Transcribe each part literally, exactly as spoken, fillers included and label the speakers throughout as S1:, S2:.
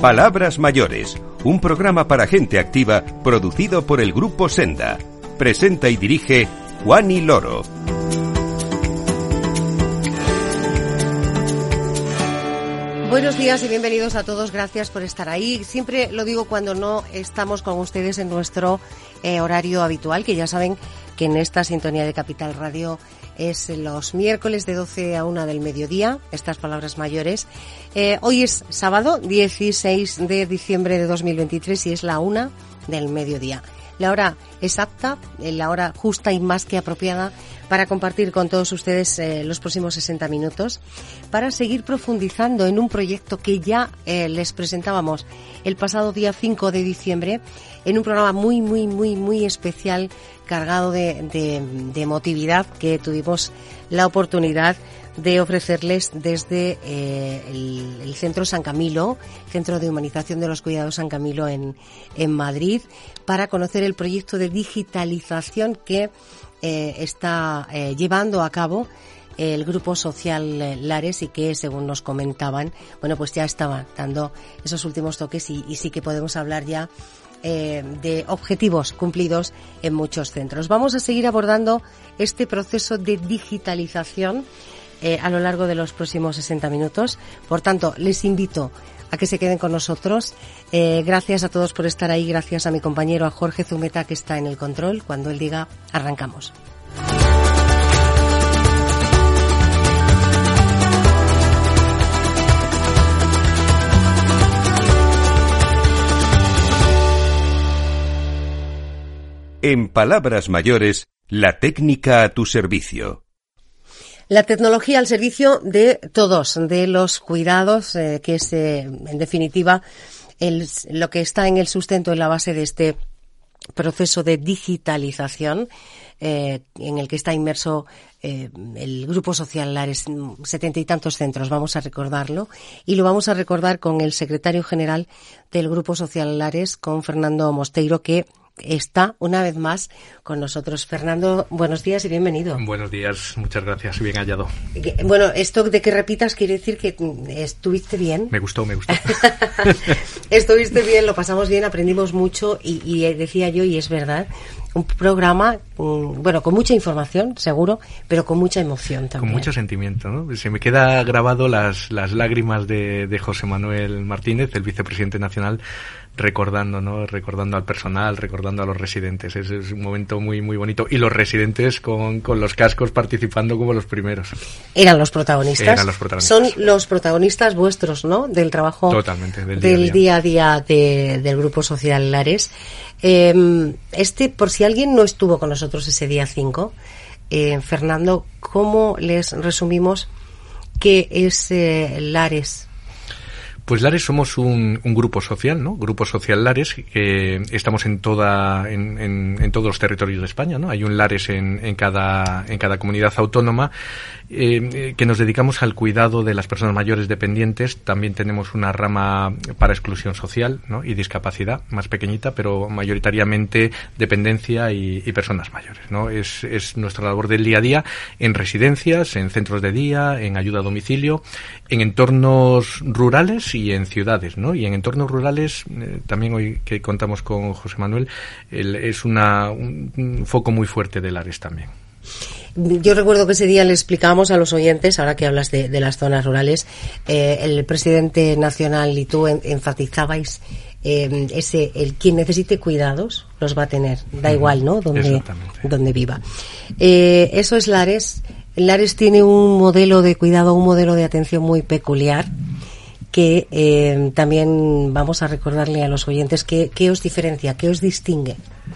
S1: Palabras Mayores, un programa para gente activa producido por el Grupo Senda. Presenta y dirige Juani Loro.
S2: Buenos días y bienvenidos a todos, gracias por estar ahí. Siempre lo digo cuando no estamos con ustedes en nuestro eh, horario habitual, que ya saben que en esta sintonía de Capital Radio es los miércoles de doce a una del mediodía, estas Palabras Mayores. Eh, hoy es sábado, dieciséis de diciembre de dos mil veintitrés, y es la una del mediodía. La hora exacta, la hora justa y más que apropiada para compartir con todos ustedes eh, los próximos sesenta minutos, para seguir profundizando en un proyecto que ya eh, les presentábamos el pasado día cinco de diciembre, en un programa muy, muy, muy, muy especial, cargado de, de, de emotividad, que tuvimos la oportunidad de ofrecerles desde eh, el, el Centro San Camilo, Centro de Humanización de los Cuidados San Camilo en, en Madrid, para conocer el proyecto de digitalización que eh, está eh, llevando a cabo el Grupo Social eh, Lares, y que, según nos comentaban, bueno, pues ya estaba dando esos últimos toques y, y sí que podemos hablar ya Eh, de objetivos cumplidos en muchos centros. Vamos a seguir abordando este proceso de digitalización eh, a lo largo de los próximos sesenta minutos. Por tanto, les invito a que se queden con nosotros. Eh, gracias a todos por estar ahí. Gracias a mi compañero, a Jorge Zumeta, que está en el control. Cuando él diga, arrancamos.
S1: En Palabras Mayores, la técnica a tu servicio.
S2: La tecnología al servicio de todos, de los cuidados, eh, que es, eh, en definitiva, el, lo que está en el sustento, en la base de este proceso de digitalización, eh, en el que está inmerso eh, el Grupo Social Lares, setenta y tantos centros, vamos a recordarlo, y lo vamos a recordar con el secretario general del Grupo Social Lares, con Fernando Mosteiro, que está una vez más con nosotros. Fernando, buenos días y bienvenido.
S3: Buenos días, muchas gracias, bien hallado.
S2: Bueno, esto de que repitas quiere decir que estuviste bien.
S3: Me gustó, me gustó.
S2: Estuviste bien, lo pasamos bien, aprendimos mucho y, y decía yo, y es verdad, un programa, bueno, con mucha información, seguro, pero con mucha emoción también.
S3: Con mucho sentimiento, ¿no? Se me queda grabado las, las lágrimas de, de José Manuel Martínez, el vicepresidente nacional, recordando, ¿no? Recordando al personal, recordando a los residentes. Es, es un momento muy, muy bonito. Y los residentes con, con los cascos participando como los primeros.
S2: Eran los protagonistas.
S3: Eran los protagonistas.
S2: Son los protagonistas vuestros, ¿no? Del trabajo.
S3: Totalmente, del,
S2: del
S3: día a día,
S2: día, a día de, del Grupo Social Lares. Eh, este, por si alguien no estuvo con nosotros ese día cinco, eh, Fernando, ¿cómo les resumimos qué es eh, Lares?
S3: Pues Lares somos un, un grupo social, ¿no? Grupo Social Lares, que estamos en toda, en, en, en todos los territorios de España, ¿no? Hay un Lares en, en cada, en cada comunidad autónoma, eh, que nos dedicamos al cuidado de las personas mayores dependientes. También tenemos una rama para exclusión social, ¿no? Y discapacidad, más pequeñita, pero mayoritariamente dependencia y, y personas mayores, ¿no? Es, es nuestra labor del día a día en residencias, en centros de día, en ayuda a domicilio, en entornos rurales y en ciudades, ¿no? Y en entornos rurales, eh, también hoy que contamos con José Manuel, el, es una, un, un foco muy fuerte de Lares también.
S2: Yo recuerdo que ese día le explicábamos a los oyentes, ahora que hablas de, de las zonas rurales, eh, el presidente nacional y tú en, enfatizabais eh, ese, el quien necesite cuidados los va a tener, da igual, ¿no? Donde, donde viva. Eh, eso es Lares. Lares tiene un modelo de cuidado, un modelo de atención muy peculiar, que eh, también vamos a recordarle a los oyentes qué, qué os diferencia, qué os distingue.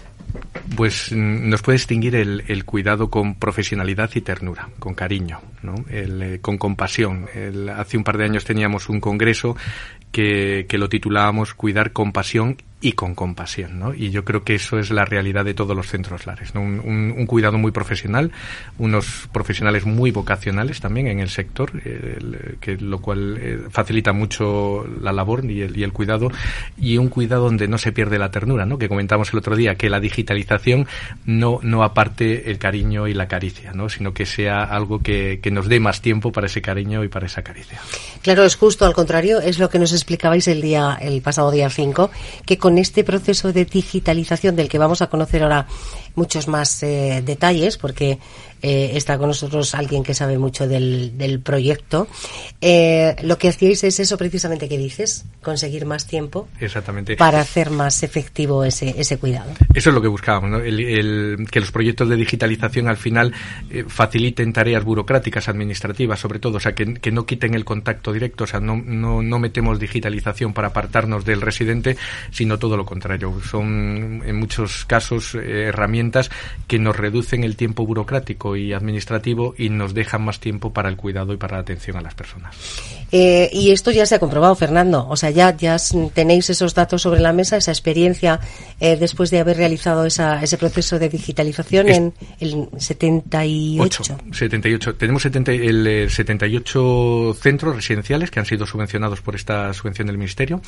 S3: Pues nos puede distinguir el, el cuidado con profesionalidad y ternura, con cariño, ¿no? El, eh, con compasión. El, hace un par de años teníamos un congreso que, que lo titulábamos Cuidar con pasión y con compasión, ¿no? Y yo creo que eso es la realidad de todos los centros Lares, ¿no? Un, un, un cuidado muy profesional, unos profesionales muy vocacionales también en el sector, eh, el, que lo cual eh, facilita mucho la labor y el, y el cuidado, y un cuidado donde no se pierde la ternura, ¿no? Que comentamos el otro día, que la digitalización no, no aparte el cariño y la caricia, ¿no? Sino que sea algo que, que nos dé más tiempo para ese cariño y para esa caricia.
S2: Claro, es justo al contrario, es lo que nos explicabais el día, el pasado día cinco, que con este proceso de digitalización del que vamos a conocer ahora muchos más eh, detalles, porque eh, está con nosotros alguien que sabe mucho del, del proyecto, eh, lo que hacíais es eso precisamente que dices, conseguir más tiempo.
S3: Exactamente.
S2: Para hacer más efectivo ese, ese cuidado.
S3: Eso es lo que buscábamos, ¿no? El, el, que los proyectos de digitalización al final eh, faciliten tareas burocráticas, administrativas, sobre todo, o sea, que, que no quiten el contacto directo, o sea, no, no, no metemos digitalización para apartarnos del residente, sino todo lo contrario. Son, en muchos casos, eh, herramientas que nos reducen el tiempo burocrático y administrativo y nos dejan más tiempo para el cuidado y para la atención a las personas.
S2: Eh, y esto ya se ha comprobado, Fernando. O sea, ya, ya tenéis esos datos sobre la mesa, esa experiencia eh, después de haber realizado esa, ese proceso de digitalización es en el setenta y ocho.
S3: setenta y ocho. Tenemos setenta, el, eh, setenta y ocho centros residenciales que han sido subvencionados por esta subvención del Ministerio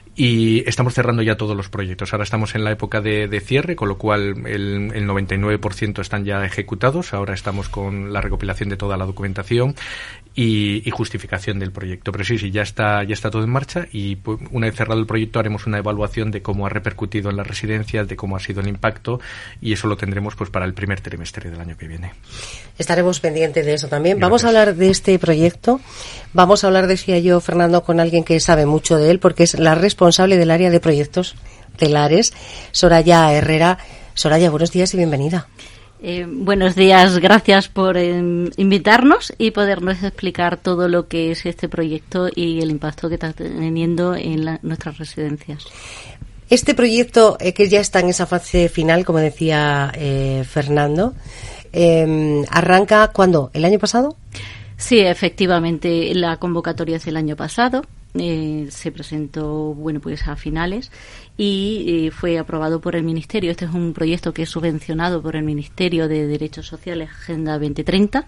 S3: y estamos cerrando ya todos los proyectos. Ahora estamos en la época de, de cierre, con lo cual el, el noventa y nueve por ciento están ya ejecutados. Ahora estamos con la recopilación de toda la documentación y, y justificación del proyecto. Pero sí, sí, ya está, ya está todo en marcha y pues, una vez cerrado el proyecto haremos una evaluación de cómo ha repercutido en las residencias, de cómo ha sido el impacto y eso lo tendremos pues para el primer trimestre del año que viene.
S2: Estaremos pendientes de eso también.
S3: Gracias.
S2: Vamos a hablar de este proyecto. Vamos a hablar, decía yo, Fernando, con alguien que sabe mucho de él porque es la responsable del área de proyectos de Lares, Soraya Herrera. Soraya, buenos días y bienvenida.
S4: Eh, buenos días, gracias por eh, invitarnos y podernos explicar todo lo que es este proyecto y el impacto que está teniendo en la, nuestras residencias.
S2: Este proyecto, eh, que ya está en esa fase final, como decía eh, Fernando, eh, ¿arranca cuándo? ¿El año pasado?
S4: Sí, efectivamente, la convocatoria es el año pasado. Eh, se presentó, bueno, pues a finales y eh, fue aprobado por el Ministerio. Este es un proyecto que es subvencionado por el Ministerio de Derechos Sociales, Agenda veinte treinta.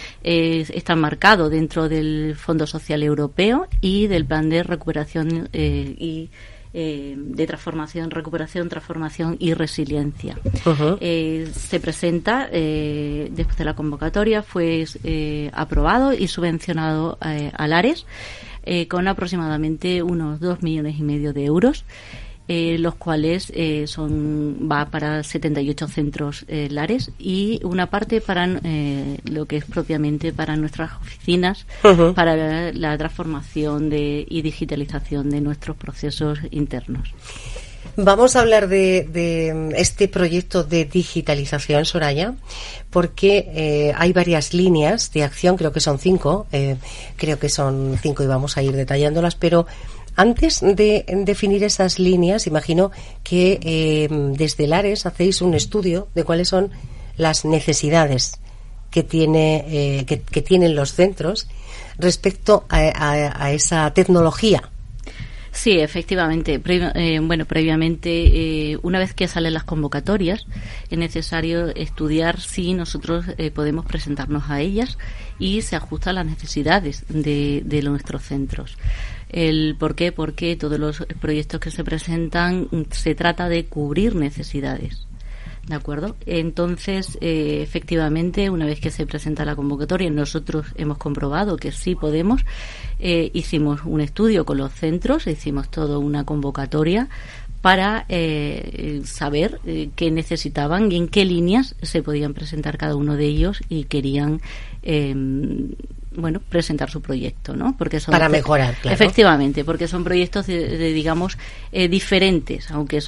S4: Eh, está marcado dentro del Fondo Social Europeo y del Plan de Recuperación eh, y eh, de Transformación, Recuperación, Transformación y Resiliencia. Uh-huh. Eh, se presenta eh, después de la convocatoria, fue eh, aprobado y subvencionado eh, a Lares. Eh, con aproximadamente unos dos millones y medio de euros, eh, los cuales eh, son va para setenta y ocho centros eh, Lares y una parte para eh, lo que es propiamente para nuestras oficinas, uh-huh. para la, la transformación de, y digitalización de nuestros procesos internos.
S2: Vamos a hablar de, de este proyecto de digitalización, Soraya, porque eh, hay varias líneas de acción, creo que son cinco, eh, creo que son cinco y vamos a ir detallándolas, pero antes de definir esas líneas, imagino que eh, desde Lares hacéis un estudio de cuáles son las necesidades que tiene eh, que, que tienen los centros respecto a, a, a esa tecnología.
S4: Sí, efectivamente. Pre- eh, bueno, previamente, eh, una vez que salen las convocatorias, es necesario estudiar si nosotros eh, podemos presentarnos a ellas y se ajusta a las necesidades de, de nuestros centros. El ¿por qué? Porque todos los proyectos que se presentan se trata de cubrir necesidades. ¿De acuerdo? Entonces, eh, efectivamente, una vez que se presenta la convocatoria, nosotros hemos comprobado que sí podemos. Eh, hicimos un estudio con los centros, hicimos toda una convocatoria para eh, saber eh, qué necesitaban y en qué líneas se podían presentar cada uno de ellos y querían eh, bueno, presentar su proyecto, ¿no? Porque son
S2: para mejorar, claro.
S4: Efectivamente, porque son proyectos de, de digamos eh, diferentes, aunque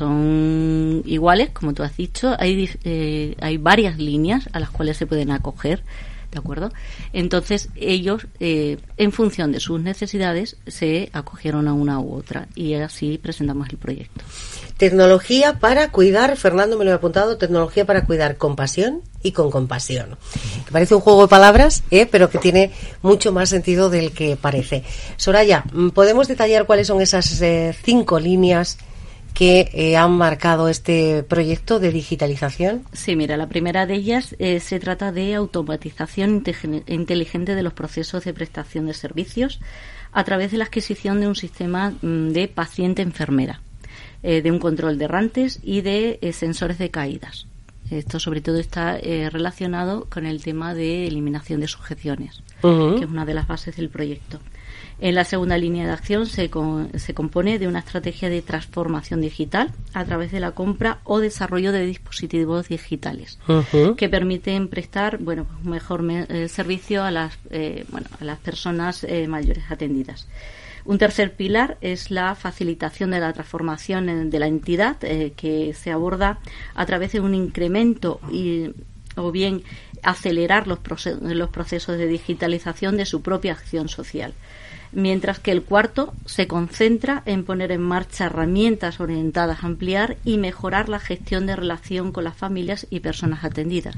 S4: son iguales, como tú has dicho, hay eh, hay varias líneas a las cuales se pueden acoger, ¿de acuerdo? Entonces ellos, eh, en función de sus necesidades, se acogieron a una u otra y así presentamos el proyecto.
S2: Tecnología para cuidar, Fernando me lo he apuntado, tecnología para cuidar con pasión y con compasión. Que parece un juego de palabras, ¿eh? Pero que tiene mucho más sentido del que parece. Soraya, ¿podemos detallar cuáles son esas eh, cinco líneas que eh, han marcado este proyecto de digitalización?
S4: Sí, mira, la primera de ellas eh, se trata de automatización inteligente de los procesos de prestación de servicios a través de la adquisición de un sistema de paciente-enfermera, eh, de un control de errantes y de eh, sensores de caídas. Esto sobre todo está eh, relacionado con el tema de eliminación de sujeciones, uh-huh. que es una de las bases del proyecto. En la segunda línea de acción se, con, se compone de una estrategia de transformación digital a través de la compra o desarrollo de dispositivos digitales uh-huh. que permiten prestar bueno un mejor me, eh, servicio a las eh, bueno a las personas eh, mayores atendidas. Un tercer pilar es la facilitación de la transformación de la entidad eh, que se aborda a través de un incremento y o bien acelerar los, proce- los procesos de digitalización de su propia acción social. Mientras que el cuarto se concentra en poner en marcha herramientas orientadas a ampliar y mejorar la gestión de relación con las familias y personas atendidas.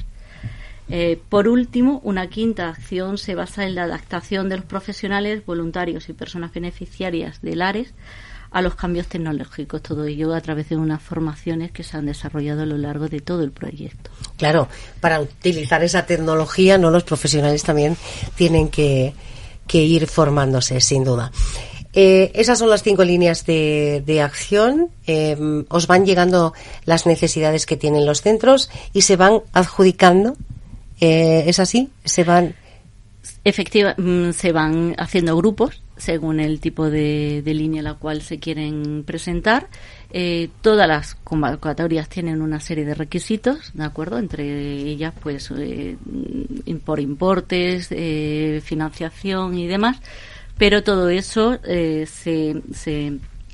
S4: Eh, por último, una quinta acción se basa en la adaptación de los profesionales, voluntarios y personas beneficiarias del ARES a los cambios tecnológicos, todo ello a través de unas formaciones que se han desarrollado a lo largo de todo el proyecto.
S2: Claro, para utilizar esa tecnología, no, los profesionales también tienen que que ir formándose, sin duda. Eh, esas son las cinco líneas de, de acción. Eh, os van llegando las necesidades que tienen los centros y se van adjudicando. Eh, ¿Es así? Se van.
S4: Efectivamente, se van haciendo grupos según el tipo de, de línea a la cual se quieren presentar. Eh, todas las convocatorias tienen una serie de requisitos, ¿de acuerdo? Entre ellas, pues, eh, por importes, eh, financiación y demás, pero todo eso eh, se, se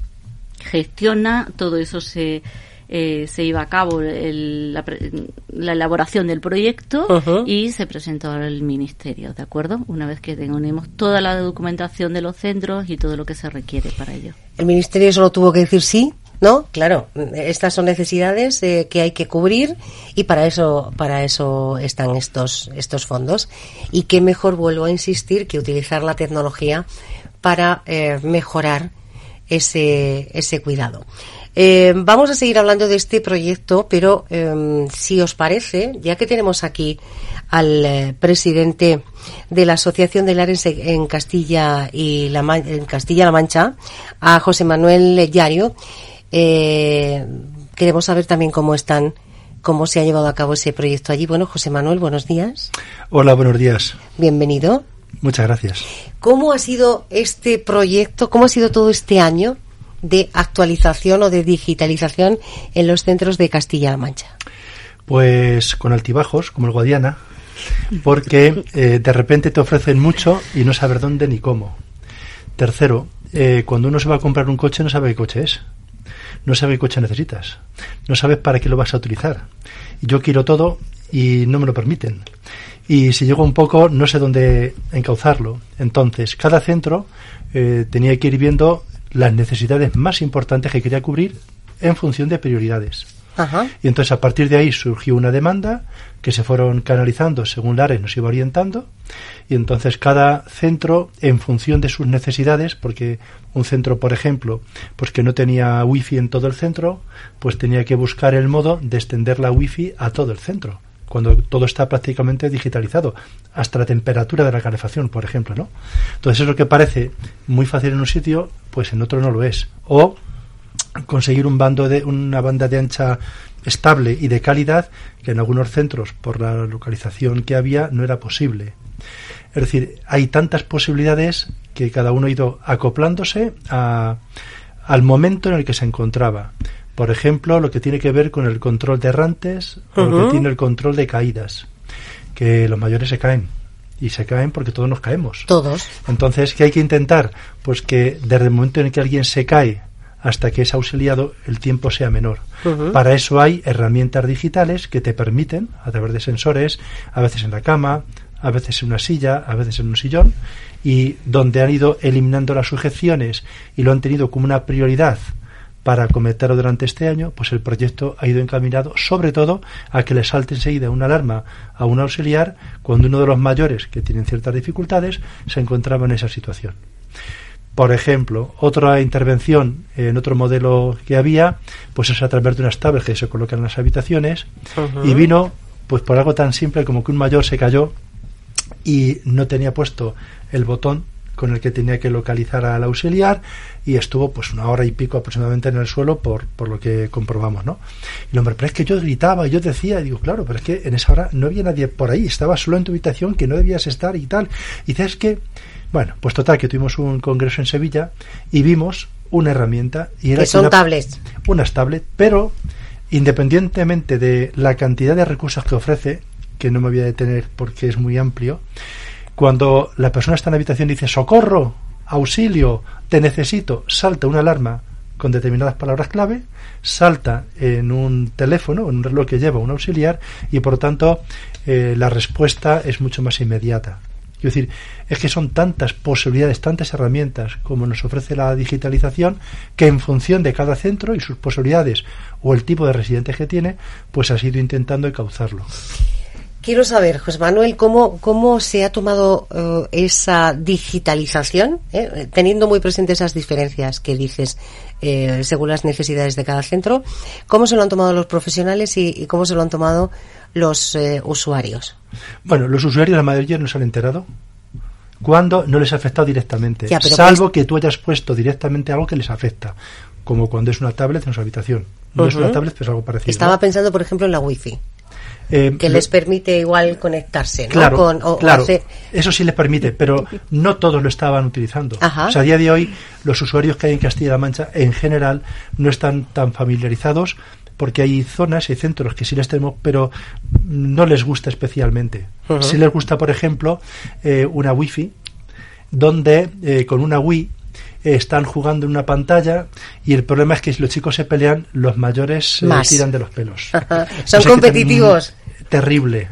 S4: gestiona, todo eso se eh, se lleva a cabo el, la, la elaboración del proyecto uh-huh. y se presentó al Ministerio, ¿de acuerdo? Una vez que tenemos toda la documentación de los centros y todo lo que se requiere para ello.
S2: El Ministerio solo tuvo que decir sí, ¿no? Claro, estas son necesidades eh, que hay que cubrir y para eso para eso están estos estos fondos. Y qué mejor, vuelvo a insistir, que utilizar la tecnología para eh, mejorar ese ese cuidado. Eh, vamos a seguir hablando de este proyecto, pero eh, si os parece, ya que tenemos aquí al eh, presidente de la Asociación de Lares en Castilla y la Man- en Castilla-La Mancha, a José Manuel Llario, eh, queremos saber también cómo están, cómo se ha llevado a cabo ese proyecto allí. Bueno, José Manuel, buenos días.
S5: Hola, buenos días.
S2: Bienvenido.
S5: Muchas gracias.
S2: ¿Cómo ha sido este proyecto? ¿Cómo ha sido todo este año de actualización o de digitalización en los centros de Castilla-La Mancha?
S5: Pues con altibajos, como el Guadiana, porque eh, de repente te ofrecen mucho y no sabes dónde ni cómo. Tercero, eh, cuando uno se va a comprar un coche no sabe qué coche es, no sabe qué coche necesitas, no sabes para qué lo vas a utilizar. Yo quiero todo y no me lo permiten. Y si llego un poco, no sé dónde encauzarlo. Entonces, cada centro eh, tenía que ir viendo las necesidades más importantes que quería cubrir en función de prioridades.
S2: Ajá.
S5: Y entonces a partir de ahí surgió una demanda que se fueron canalizando según Lares nos iba orientando, y entonces cada centro en función de sus necesidades, porque un centro, por ejemplo, pues que no tenía wifi en todo el centro, pues tenía que buscar el modo de extender la wifi a todo el centro, cuando todo está prácticamente digitalizado, hasta la temperatura de la calefacción, por ejemplo, ¿no? Entonces es lo que parece muy fácil en un sitio, pues en otro no lo es. O conseguir un bando de una banda de ancha estable y de calidad, que en algunos centros, por la localización que había, no era posible. Es decir, hay tantas posibilidades que cada uno ha ido acoplándose a, al momento en el que se encontraba. Por ejemplo, lo que tiene que ver con el control de errantes, uh-huh. o lo que tiene el control de caídas, que los mayores se caen. Y se caen porque todos nos caemos.
S2: Todos.
S5: Entonces, ¿qué hay que intentar? Pues que desde el momento en que alguien se cae hasta que es auxiliado, el tiempo sea menor. Uh-huh. Para eso hay herramientas digitales que te permiten, a través de sensores, a veces en la cama, a veces en una silla, a veces en un sillón, y donde han ido eliminando las sujeciones y lo han tenido como una prioridad para acometerlo durante este año, pues el proyecto ha ido encaminado sobre todo a que le salte enseguida una alarma a un auxiliar cuando uno de los mayores, que tienen ciertas dificultades, se encontraba en esa situación. Por ejemplo, otra intervención en otro modelo que había, pues es a través de unas tablets que se colocan en las habitaciones, uh-huh. y vino pues por algo tan simple como que un mayor se cayó y no tenía puesto el botón con el que tenía que localizar al auxiliar, y estuvo pues una hora y pico aproximadamente en el suelo por, por lo que comprobamos, ¿no? Y el hombre, pero es que yo gritaba, yo decía, y digo, claro, pero es que en esa hora no había nadie por ahí, estaba solo en tu habitación, que no debías estar y tal. Y dices que, bueno, pues total, que tuvimos un congreso en Sevilla y vimos una herramienta, y era
S2: que son
S5: una,
S2: tablets.
S5: Unas tablets, pero independientemente de la cantidad de recursos que ofrece, que no me voy a detener porque es muy amplio, cuando la persona está en la habitación y dice socorro, auxilio, te necesito, salta una alarma con determinadas palabras clave, salta en un teléfono, en un reloj que lleva un auxiliar, y por lo tanto eh, la respuesta es mucho más inmediata. Quiero decir, es que son tantas posibilidades, tantas herramientas como nos ofrece la digitalización, que en función de cada centro y sus posibilidades o el tipo de residentes que tiene, pues ha ido intentando encauzarlo.
S2: Quiero saber, José Manuel, cómo, cómo se ha tomado uh, esa digitalización, eh, teniendo muy presentes esas diferencias que dices eh, según las necesidades de cada centro, cómo se lo han tomado los profesionales y, y cómo se lo han tomado los eh, usuarios.
S5: Bueno, los usuarios, la mayoría no se han enterado cuando no les ha afectado directamente,
S2: ya,
S5: salvo
S2: pues...
S5: que tú hayas puesto directamente algo que les afecta, como cuando es una tablet en su habitación. No uh-huh. es una tablet, pero es algo parecido.
S2: Estaba
S5: ¿no?
S2: pensando, por ejemplo, en la wifi. Eh, que
S5: lo,
S2: les permite igual conectarse, ¿no?
S5: Claro,
S2: Con, o,
S5: claro,
S2: o hacer...
S5: eso sí les permite, pero no todos lo estaban utilizando.
S2: Ajá.
S5: O sea, a día de hoy los usuarios que hay en Castilla-La Mancha en general no están tan familiarizados, porque hay zonas, hay centros que sí les tenemos, pero no les gusta especialmente. Uh-huh. Sí les gusta, por ejemplo, eh, una wifi, donde eh, con una Wii están jugando en una pantalla, y el problema es que si los chicos se pelean, los mayores eh, tiran de los pelos.
S2: Son competitivos.
S5: Ter- terrible.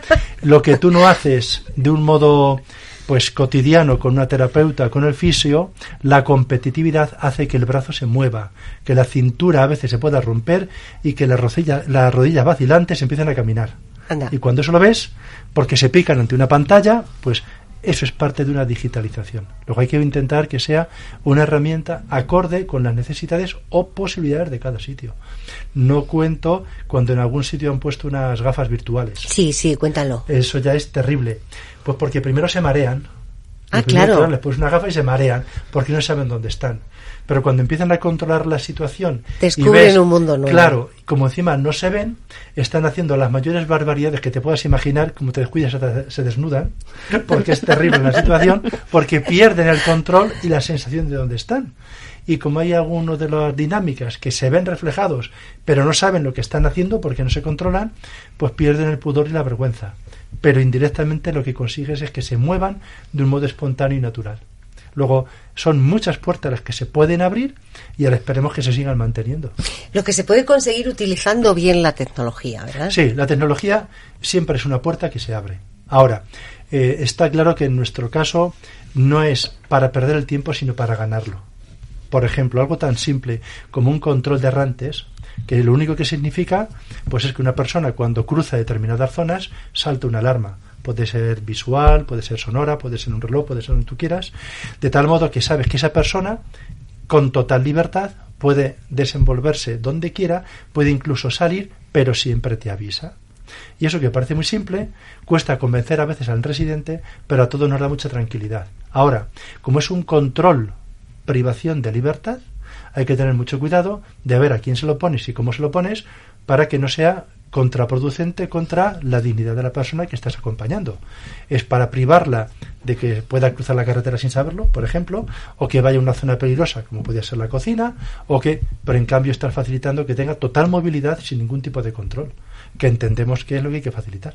S5: Lo que tú no haces de un modo pues cotidiano con una terapeuta, con el fisio, la competitividad hace que el brazo se mueva, que la cintura a veces se pueda romper y que las rodillas, las rodillas vacilantes empiezan a caminar. Anda. Y cuando eso lo ves, porque se pican ante una pantalla, pues eso es parte de una digitalización. Luego hay que intentar que sea una herramienta acorde con las necesidades o posibilidades de cada sitio. No cuento cuando en algún sitio han puesto unas gafas virtuales.
S2: Sí, sí, cuéntalo.
S5: Eso ya es terrible. Pues porque primero se marean.
S2: Ah, claro.
S5: Les pones una gafa y se marean porque no saben dónde están. Pero cuando empiezan a controlar la situación,
S2: descubren
S5: y ves,
S2: un mundo nuevo.
S5: Claro, como encima no se ven, están haciendo las mayores barbaridades que te puedas imaginar. Como te descuidas, se desnudan, porque es terrible la situación, porque pierden el control y la sensación de dónde están. Y como hay algunas de las dinámicas que se ven reflejados, pero no saben lo que están haciendo porque no se controlan, pues pierden el pudor y la vergüenza. Pero indirectamente lo que consigues es que se muevan de un modo espontáneo y natural. Luego, son muchas puertas las que se pueden abrir y ahora esperemos que se sigan manteniendo.
S2: Lo que se puede conseguir utilizando bien la tecnología, ¿verdad?
S5: Sí, la tecnología siempre es una puerta que se abre. Ahora, eh, está claro que en nuestro caso no es para perder el tiempo, sino para ganarlo. Por ejemplo, algo tan simple como un control de errantes, que lo único que significa pues es que una persona cuando cruza determinadas zonas salta una alarma. Puede ser visual, puede ser sonora, puede ser un reloj, puede ser donde tú quieras, de tal modo que sabes que esa persona con total libertad puede desenvolverse donde quiera, puede incluso salir, pero siempre te avisa. Y eso, que parece muy simple, cuesta convencer a veces al residente, pero a todos nos da mucha tranquilidad. Ahora, como es un control, privación de libertad, hay que tener mucho cuidado de ver a quién se lo pones y cómo se lo pones, para que no sea contraproducente contra la dignidad de la persona que estás acompañando. Es para privarla de que pueda cruzar la carretera sin saberlo, por ejemplo, o que vaya a una zona peligrosa como podría ser la cocina, o que, pero en cambio estás facilitando que tenga total movilidad sin ningún tipo de control, que entendemos que es lo que hay que facilitar.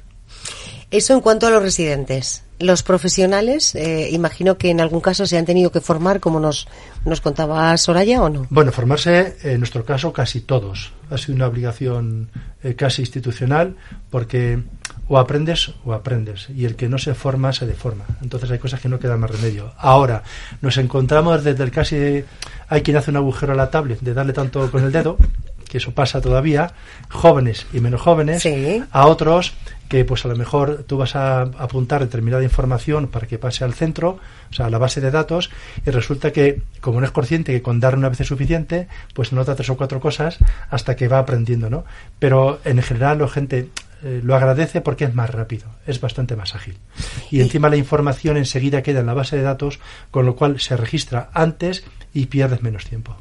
S2: Eso en cuanto a los residentes. Los profesionales, eh, imagino que en algún caso se han tenido que formar, como nos, nos contaba Soraya, ¿o no?
S5: Bueno, formarse, en nuestro caso, casi todos. Ha sido una obligación eh, casi institucional, porque o aprendes o aprendes, y el que no se forma se deforma. Entonces hay cosas que no queda más remedio. Ahora, nos encontramos desde el casi... Hay quien hace un agujero a la tablet de darle tanto con el dedo, que eso pasa todavía, jóvenes y menos jóvenes,
S2: sí.
S5: a otros que pues a lo mejor tú vas a apuntar determinada información para que pase al centro, o sea, a la base de datos, y resulta que, como no es consciente que con dar una vez es suficiente, pues nota tres o cuatro cosas hasta que va aprendiendo, ¿no? Pero en general la gente eh, lo agradece porque es más rápido, es bastante más ágil. Y, y encima la información enseguida queda en la base de datos, con lo cual se registra antes y pierdes menos tiempo.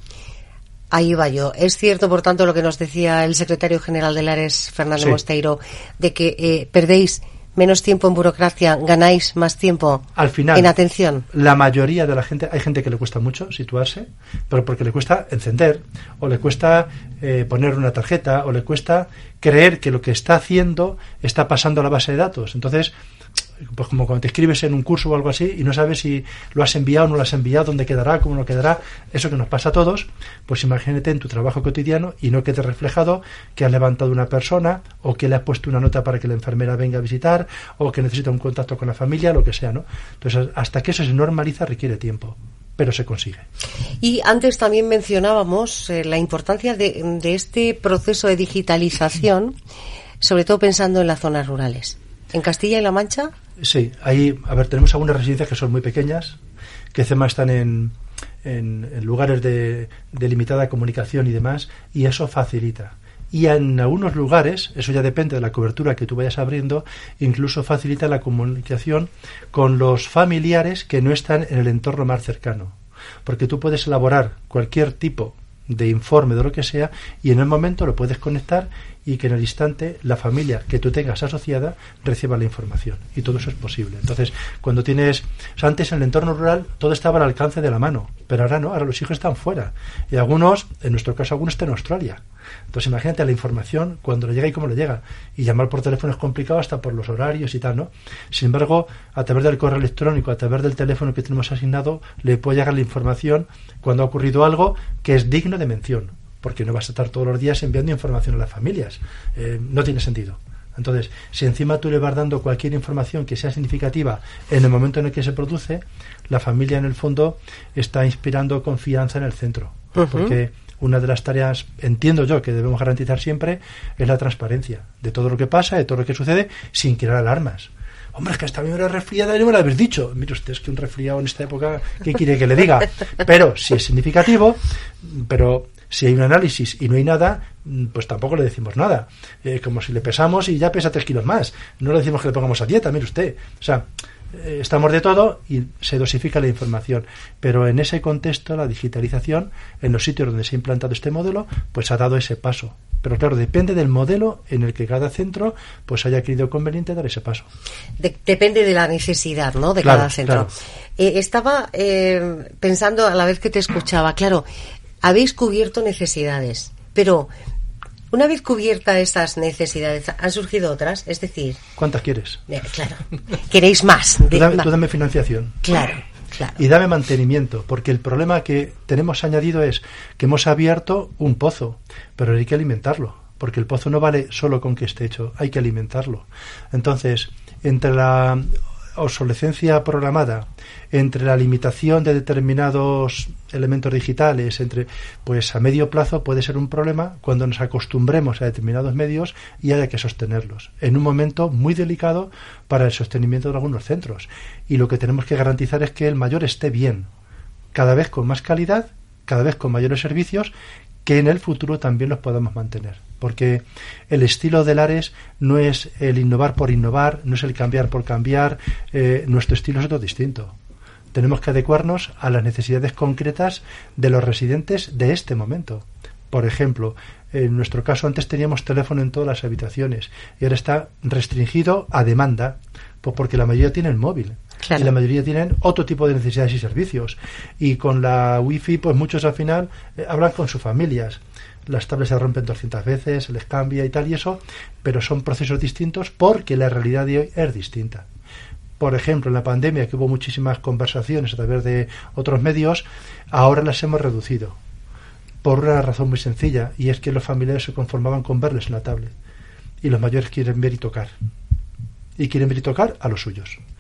S2: Ahí va yo. Es cierto, por tanto, lo que nos decía el secretario general del Ares, Fernando
S5: sí.
S2: Mosteiro, de que eh, perdéis menos tiempo en burocracia, ganáis más tiempo
S5: al final,
S2: en atención.
S5: La mayoría de la gente, hay gente que le cuesta mucho situarse, pero porque le cuesta encender, o le cuesta eh, poner una tarjeta, o le cuesta creer que lo que está haciendo está pasando a la base de datos. Entonces, pues como cuando te escribes en un curso o algo así y no sabes si lo has enviado o no lo has enviado, dónde quedará, cómo no quedará, eso que nos pasa a todos, pues imagínate en tu trabajo cotidiano y no quede reflejado que has levantado una persona o que le has puesto una nota para que la enfermera venga a visitar o que necesita un contacto con la familia, lo que sea, ¿no? Entonces, hasta que eso se normaliza requiere tiempo, pero se consigue.
S2: Y antes también mencionábamos eh, la importancia de, de este proceso de digitalización, sobre todo pensando en las zonas rurales. ¿En Castilla y La Mancha?
S5: Sí, ahí, a ver, tenemos algunas residencias que son muy pequeñas, que encima están en, en, en lugares de, de limitada comunicación y demás, y eso facilita. Y en algunos lugares, eso ya depende de la cobertura que tú vayas abriendo, incluso facilita la comunicación con los familiares que no están en el entorno más cercano. Porque tú puedes elaborar cualquier tipo de informe de lo que sea y en el momento lo puedes conectar y que en el instante la familia que tú tengas asociada reciba la información, y todo eso es posible. Entonces, cuando tienes, o sea, antes en el entorno rural todo estaba al alcance de la mano, pero ahora no, ahora los hijos están fuera, y algunos, en nuestro caso algunos están en Australia. Entonces imagínate la información cuando le llega y cómo le llega, y llamar por teléfono es complicado hasta por los horarios y tal, ¿no? Sin embargo, a través del correo electrónico, a través del teléfono que tenemos asignado, le puede llegar la información cuando ha ocurrido algo que es digno de mención, porque no vas a estar todos los días enviando información a las familias, eh, no tiene sentido. Entonces, si encima tú le vas dando cualquier información que sea significativa en el momento en el que se produce, la familia en el fondo está inspirando confianza en el centro, uh-huh. porque una de las tareas, entiendo yo, que debemos garantizar siempre es la transparencia de todo lo que pasa, de todo lo que sucede, sin crear alarmas. Hombre, es que esta misma era resfriada y no me lo habéis dicho. Mire usted, es que un resfriado en esta época, ¿qué quiere que le diga? Pero si es significativo, pero si hay un análisis y no hay nada, pues tampoco le decimos nada. Eh, como si le pesamos y ya pesa tres kilos más. No le decimos que le pongamos a dieta, mire usted. O sea, eh, estamos de todo y se dosifica la información. Pero en ese contexto, la digitalización, en los sitios donde se ha implantado este modelo, pues ha dado ese paso. Pero claro, depende del modelo en el que cada centro pues haya creído conveniente dar ese paso.
S2: De, depende de la necesidad, ¿no?, de
S5: claro,
S2: cada centro.
S5: Claro.
S2: Eh, estaba eh, pensando a la vez que te escuchaba, claro, habéis cubierto necesidades, pero una vez cubiertas esas necesidades, ¿han surgido otras? Es decir...
S5: ¿Cuántas quieres?
S2: Eh, claro, queréis más.
S5: De, tú, dame, tú dame financiación.
S2: Claro, claro.
S5: Y dame mantenimiento, porque el problema que tenemos añadido es que hemos abierto un pozo, pero hay que alimentarlo, porque el pozo no vale solo con que esté hecho, hay que alimentarlo. Entonces, entre la obsolescencia programada, entre la limitación de determinados elementos digitales, entre pues a medio plazo puede ser un problema cuando nos acostumbremos a determinados medios y haya que sostenerlos en un momento muy delicado para el sostenimiento de algunos centros. Y lo que tenemos que garantizar es que el mayor esté bien, cada vez con más calidad, cada vez con mayores servicios, que en el futuro también los podamos mantener. Porque el estilo del Ares no es el innovar por innovar, no es el cambiar por cambiar, eh, nuestro estilo es otro distinto. Tenemos que adecuarnos a las necesidades concretas de los residentes de este momento. Por ejemplo, en nuestro caso antes teníamos teléfono en todas las habitaciones y ahora está restringido a demanda, pues porque la mayoría tienen móvil. Claro. Y la mayoría tienen otro tipo de necesidades y servicios. Y con la wifi, pues muchos al final eh, hablan con sus familias. Las tablets se rompen doscientas veces, se les cambia y tal y eso, pero son procesos distintos porque la realidad de hoy es distinta. Por ejemplo, en la pandemia, que hubo muchísimas conversaciones a través de otros medios, ahora las hemos reducido. Por una razón muy sencilla, y es que los familiares se conformaban con verles en la tablet. Y los mayores quieren ver y tocar. Y quieren ver y tocar a los suyos.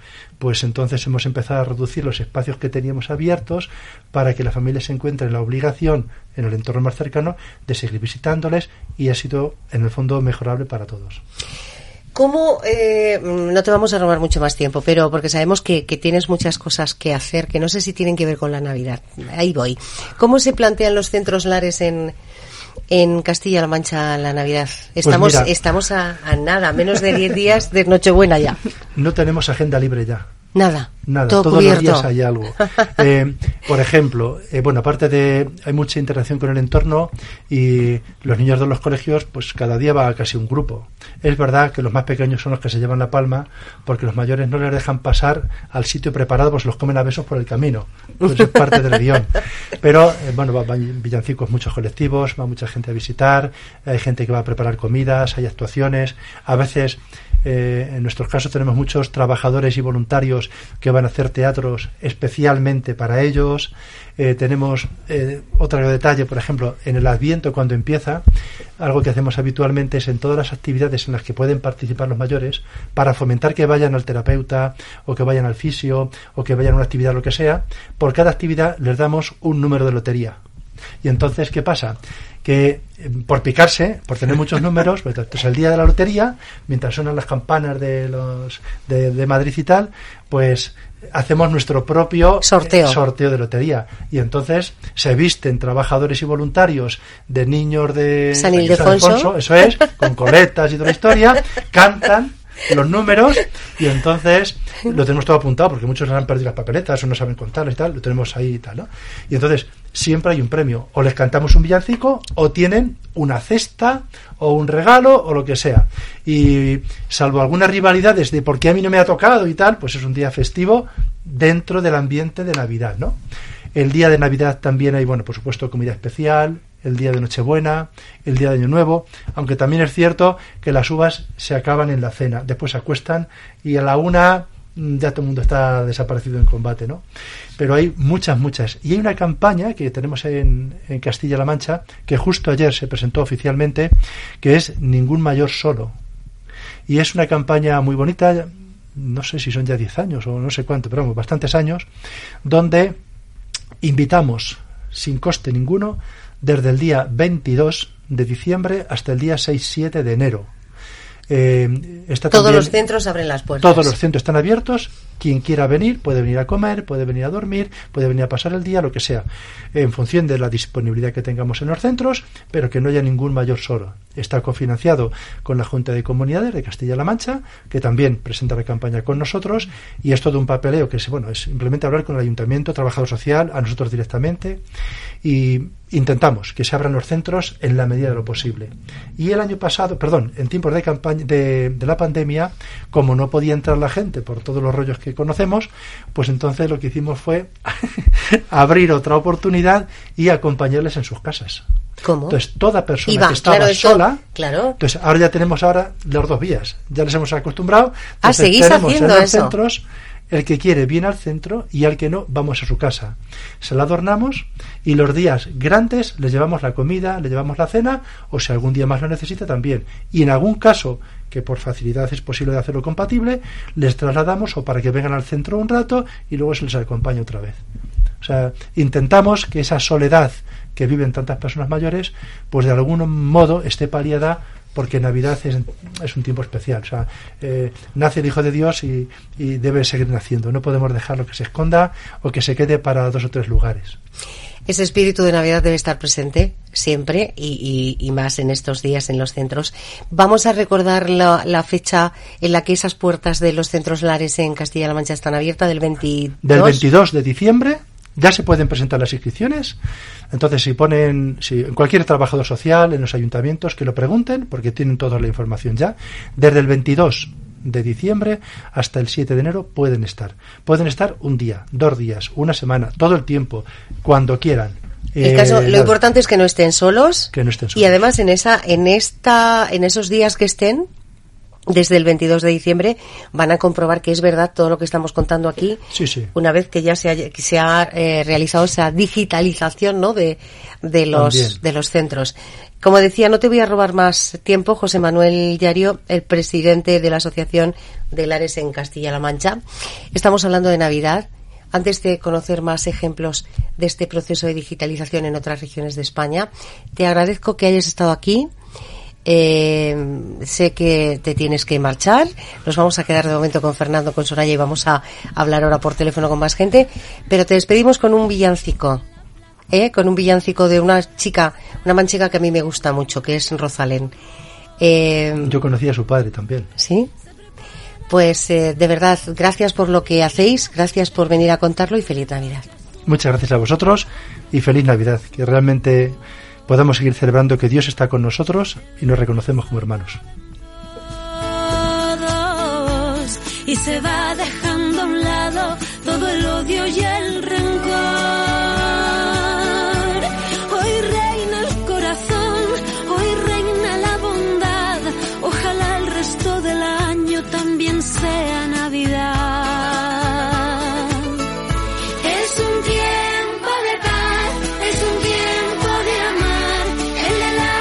S5: pues entonces hemos empezado a reducir los espacios que teníamos abiertos para que la familia se encuentre en la obligación, en el entorno más cercano, de seguir visitándoles, y ha sido, en el fondo, mejorable para todos.
S2: ¿Cómo, eh, no te vamos a robar mucho más tiempo, pero porque sabemos que, que tienes muchas cosas que hacer, que no sé si tienen que ver con la Navidad. Ahí voy. ¿Cómo se plantean los centros lares en, en Castilla-La Mancha la Navidad? Estamos,
S5: pues mira,
S2: estamos a, a nada, menos de diez días de Nochebuena ya.
S5: No tenemos agenda libre ya.
S2: Nada.
S5: Nada,
S2: todo
S5: todos
S2: cubierto.
S5: los días hay algo. Eh, por ejemplo, eh, bueno, aparte de, hay mucha interacción con el entorno, y los niños de los colegios, pues cada día va casi un grupo. Es verdad que los más pequeños son los que se llevan la palma, porque los mayores no les dejan pasar al sitio preparado, pues los comen a besos por el camino. Pues es parte del guión. Pero, eh, bueno, van villancicos muchos colectivos, va mucha gente a visitar, hay gente que va a preparar comidas, hay actuaciones, a veces... Eh, en nuestros casos tenemos muchos trabajadores y voluntarios que van a hacer teatros especialmente para ellos. Eh, tenemos eh, otro detalle, por ejemplo, en el Adviento, cuando empieza, algo que hacemos habitualmente es en todas las actividades en las que pueden participar los mayores, para fomentar que vayan al terapeuta, o que vayan al fisio, o que vayan a una actividad, lo que sea, por cada actividad les damos un número de lotería. Y entonces, ¿qué pasa? Que por picarse, por tener muchos números, pues entonces el día de la lotería, mientras suenan las campanas de los de, de Madrid y tal, pues hacemos nuestro propio
S2: sorteo.
S5: Eh, sorteo de lotería. Y entonces se visten trabajadores y voluntarios de niños de
S2: San Ildefonso,
S5: eso es, con coletas y toda la historia, cantan los números, y entonces lo tenemos todo apuntado, porque muchos han perdido las papeletas o no saben contarlas y tal, lo tenemos ahí y tal, ¿no? Y entonces siempre hay un premio, o les cantamos un villancico, o tienen una cesta o un regalo o lo que sea, y salvo algunas rivalidades de por qué a mí no me ha tocado y tal, pues es un día festivo dentro del ambiente de Navidad, ¿no? El día de Navidad también hay, bueno, por supuesto, comida especial, el día de Nochebuena, el día de Año Nuevo, aunque también es cierto que las uvas se acaban en la cena, después se acuestan y a la una ya todo el mundo está desaparecido en combate, ¿no? Pero hay muchas, muchas. Y hay una campaña que tenemos en, en Castilla-La Mancha, que justo ayer se presentó oficialmente, que es Ningún Mayor Solo. Y es una campaña muy bonita, no sé si son ya diez años o no sé cuánto, pero vamos, bastantes años, donde invitamos, sin coste ninguno, desde el día veintidós de diciembre hasta el día seis siete de enero. Eh, está
S2: todos
S5: también,
S2: los centros abren las puertas.
S5: Todos los centros están abiertos. Quien quiera venir puede venir a comer, puede venir a dormir, puede venir a pasar el día, lo que sea, en función de la disponibilidad que tengamos en los centros, pero que no haya ningún mayor solo. Está cofinanciado con la Junta de Comunidades de Castilla-La Mancha, que también presenta la campaña con nosotros, y es todo un papeleo que es, bueno, es simplemente hablar con el Ayuntamiento, Trabajador Social, a nosotros directamente, y intentamos que se abran los centros en la medida de lo posible. Y el año pasado, perdón, en tiempos de campaña de, de la pandemia, como no podía entrar la gente por todos los rollos que conocemos, pues entonces lo que hicimos fue abrir otra oportunidad y acompañarles en sus casas.
S2: ¿Cómo?
S5: Entonces toda persona
S2: Iba,
S5: que estaba
S2: claro, esto,
S5: sola,
S2: claro.
S5: Entonces ahora ya tenemos ahora las dos vías, ya les hemos acostumbrado.
S2: Ah, seguís
S5: tenemos
S2: haciendo
S5: en los
S2: eso.
S5: Centros, el que quiere viene al centro y al que no vamos a su casa. Se la adornamos y los días grandes les llevamos la comida, le llevamos la cena, o si algún día más lo necesita también. Y en algún caso, que por facilidad es posible de hacerlo compatible, les trasladamos o para que vengan al centro un rato y luego se les acompaña otra vez. O sea, intentamos que esa soledad que viven tantas personas mayores, pues de algún modo esté paliada, porque Navidad es, es un tiempo especial. O sea, eh, nace el Hijo de Dios y, y debe seguir naciendo. No podemos dejarlo que se esconda o que se quede para dos o tres lugares.
S2: Ese espíritu de Navidad debe estar presente siempre y, y, y más en estos días en los centros. Vamos a recordar la, la fecha en la que esas puertas de los centros lares en Castilla-La Mancha están abiertas, del veintidós.
S5: Del veintidós de diciembre ya se pueden presentar las inscripciones. Entonces, si ponen, si cualquier trabajador social en los ayuntamientos, que lo pregunten, porque tienen toda la información ya. Desde el veintidós de diciembre hasta el siete de enero pueden estar. Pueden estar un día, dos días, una semana, todo el tiempo, cuando quieran.
S2: El caso, eh, lo importante es que no estén solos.
S5: Que no estén solos.
S2: Y además en esa, en esta, en esos días que estén, desde el veintidós de diciembre, van a comprobar que es verdad todo lo que estamos contando aquí.
S5: Sí, sí.
S2: Una vez que ya se, haya, que se ha eh, realizado esa digitalización, ¿no?, de, de los También. de los centros. Como decía, no te voy a robar más tiempo. José Manuel Llario, el presidente de la Asociación de Lares en Castilla-La Mancha. Estamos hablando de Navidad. Antes de conocer más ejemplos de este proceso de digitalización en otras regiones de España, te agradezco que hayas estado aquí. Eh, sé que te tienes que marchar. Nos vamos a quedar de momento con Fernando, con Soraya, y vamos a hablar ahora por teléfono con más gente. Pero te despedimos con un villancico. ¿Eh? Con un villancico de una chica, una manchega que a mí me gusta mucho, que es Rosalén. Eh,
S5: Yo conocí a su padre también.
S2: ¿Sí? Pues eh, de verdad, gracias por lo que hacéis, gracias por venir a contarlo y feliz Navidad.
S5: Muchas gracias a vosotros y feliz Navidad, que realmente podamos seguir celebrando que Dios está con nosotros y nos reconocemos como hermanos.
S6: Y se va dejando a un lado todo el odio y el rencor. Hoy reina el corazón, hoy reina la bondad. Ojalá el resto del año también sea Navidad. Es un tiempo de paz, es un tiempo de amar, el de la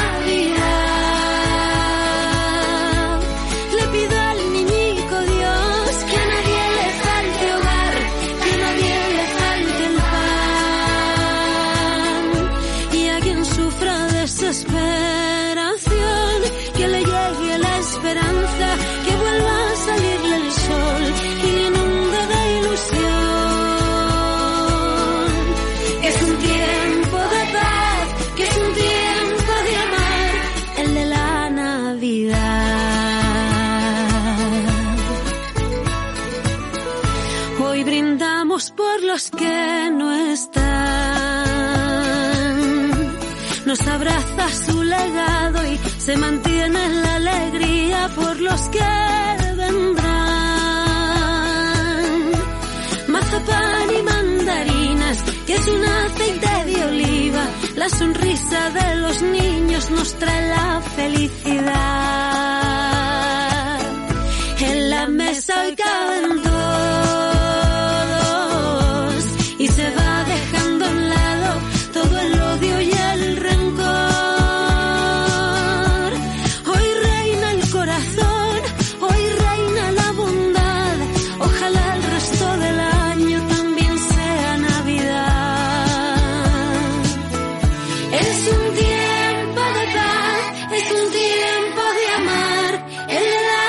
S6: Navidad. Le pido al niñico Dios que a nadie le falte hogar, que a nadie le falte el pan. Y a quien sufra desesperación, que le llegue la esperanza, que vuelva a salirle el sol y le inunde de ilusión. Es un tiempo de paz, que es un tiempo de amar, el de la Navidad. Hoy brindamos por los que no están. Nos abraza su legado y se mantiene la alegría por los que vendrán. Mazapán y mandarinas, que es un aceite de oliva, la sonrisa de los niños nos trae la felicidad. En la mesa hoy caben todos y se va dejando a un lado todo el odio y el rencor. Hoy reina el corazón, hoy reina la bondad. Ojalá el resto del año también sea Navidad. Es un tiempo de paz, es un tiempo de amar, el de la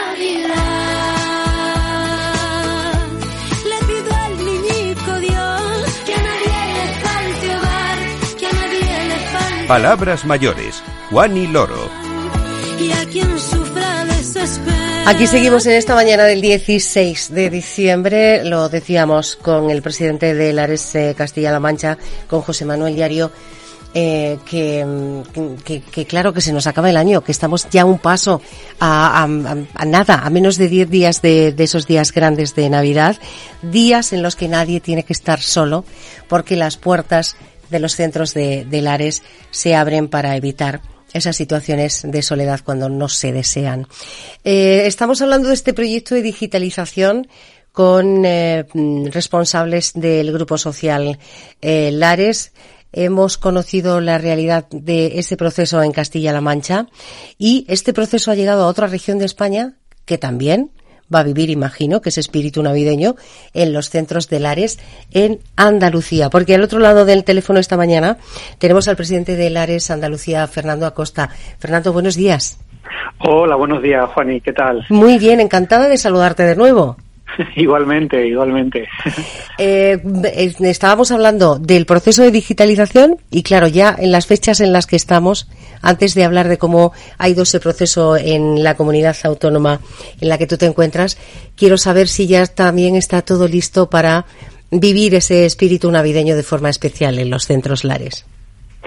S6: Navidad. Le pido al niñico Dios que a nadie le falte hogar, que a nadie le falte.
S1: Palabras mayores. Juan y Loro.
S6: Y a quien sufra desespero.
S2: Aquí seguimos en esta mañana del dieciséis de diciembre, lo decíamos con el presidente de Lares eh, Castilla-La Mancha, con José Manuel Llario, eh, que, que, que claro que se nos acaba el año, que estamos ya un paso a, a, a nada, a menos de diez días de, de esos días grandes de Navidad, días en los que nadie tiene que estar solo, porque las puertas de los centros de, de Lares se abren para evitar esas situaciones de soledad cuando no se desean. Eh, estamos hablando de este proyecto de digitalización con eh, responsables del grupo social eh, Lares. Hemos conocido la realidad de ese proceso en Castilla-La Mancha y este proceso ha llegado a otra región de España que también va a vivir, imagino, que ese espíritu navideño en los centros de Lares en Andalucía. Porque al otro lado del teléfono esta mañana tenemos al presidente de Lares Andalucía, Fernando Acosta. Fernando, buenos días.
S7: Hola, buenos días, Juani, ¿qué tal?
S2: Muy bien, encantada de saludarte de nuevo.
S7: Igualmente, igualmente.
S2: Eh, estábamos hablando del proceso de digitalización y claro, ya en las fechas en las que estamos, antes de hablar de cómo ha ido ese proceso en la comunidad autónoma en la que tú te encuentras, quiero saber si ya también está todo listo para vivir ese espíritu navideño de forma especial en los centros Lares.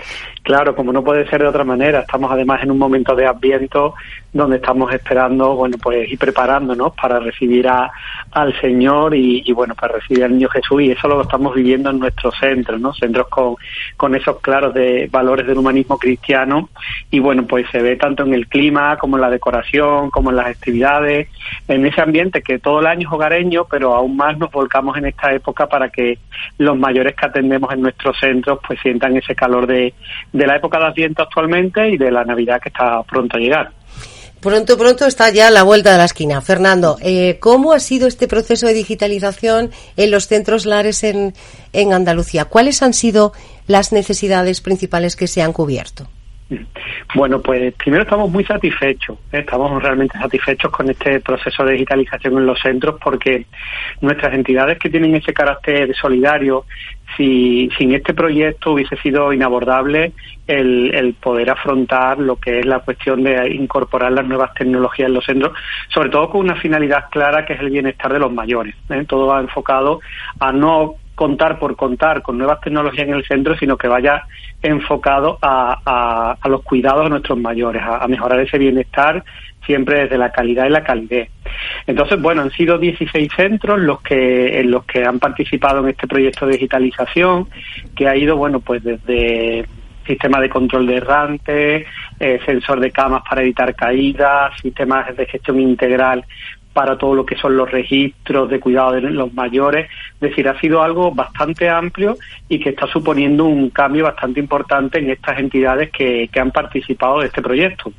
S7: Claro, como no puede ser de otra manera, estamos además en un momento de Adviento donde estamos esperando, bueno, pues y preparándonos para recibir a, al Señor y, y, bueno, para recibir al Niño Jesús, y eso lo estamos viviendo en nuestros centros, ¿no? Centros con, con esos claros de valores del humanismo cristiano, y bueno, pues se ve tanto en el clima como en la decoración, como en las actividades, en ese ambiente que todo el año es hogareño, pero aún más nos volcamos en esta época para que los mayores que atendemos en nuestros centros pues sientan ese calor de de la época de Adviento actualmente y de la Navidad que está pronto a llegar.
S2: Pronto, pronto está ya a la vuelta de la esquina. Fernando, eh, ¿cómo ha sido este proceso de digitalización en los centros lares en, en Andalucía? ¿Cuáles han sido las necesidades principales que se han cubierto?
S7: Bueno, pues primero estamos muy satisfechos, ¿eh? estamos realmente satisfechos con este proceso de digitalización en los centros, porque nuestras entidades que tienen ese carácter solidario, si sin este proyecto hubiese sido inabordable el, el poder afrontar lo que es la cuestión de incorporar las nuevas tecnologías en los centros, sobre todo con una finalidad clara que es el bienestar de los mayores, ¿eh? Todo va enfocado a no contar por contar con nuevas tecnologías en el centro, sino que vaya enfocado a, a, a los cuidados de nuestros mayores, a, a mejorar ese bienestar siempre desde la calidad y la calidez. Entonces, bueno, han sido dieciséis centros los que en los que han participado en este proyecto de digitalización, que ha ido, bueno, pues desde sistema de control de errantes, eh, sensor de camas para evitar caídas, sistemas de gestión integral para todo lo que son los registros de cuidado de los mayores. Es decir, ha sido algo bastante amplio y que está suponiendo un cambio bastante importante en estas entidades que, que han participado de este proyecto.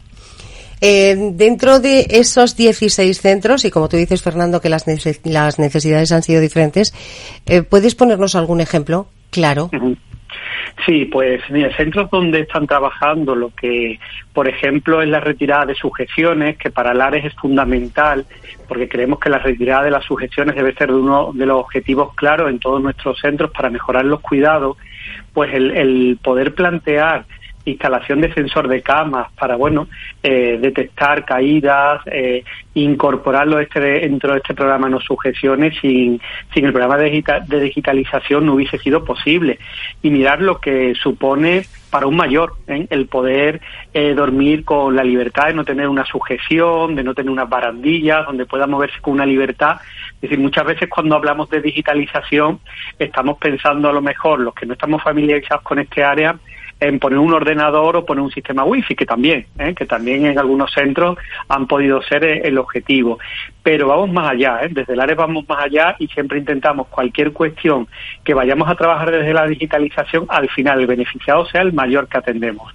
S2: Eh, dentro de esos dieciséis centros, y como tú dices, Fernando, que las, neces- las necesidades han sido diferentes, eh, ¿puedes ponernos algún ejemplo claro?
S7: Uh-huh. Sí, pues mira, centros donde están trabajando lo que, por ejemplo, es la retirada de sujeciones, que para Lares es fundamental, porque creemos que la retirada de las sujeciones debe ser uno de los objetivos claros en todos nuestros centros para mejorar los cuidados. Pues el, el poder plantear instalación de sensor de camas para, bueno, eh, detectar caídas, eh, incorporarlo este dentro de este programa No Sujeciones, sin, sin el programa de, digita, de digitalización no hubiese sido posible. Y mirar lo que supone para un mayor, ¿eh? el poder eh, dormir con la libertad de no tener una sujeción, de no tener unas barandillas, donde pueda moverse con una libertad. Es decir, muchas veces cuando hablamos de digitalización estamos pensando, a lo mejor los que no estamos familiarizados con este área, en poner un ordenador o poner un sistema wifi, que también, ¿eh? que también en algunos centros han podido ser el objetivo. Pero vamos más allá, ¿eh? desde el área vamos más allá y siempre intentamos cualquier cuestión que vayamos a trabajar desde la digitalización, al final el beneficiado sea el mayor que atendemos.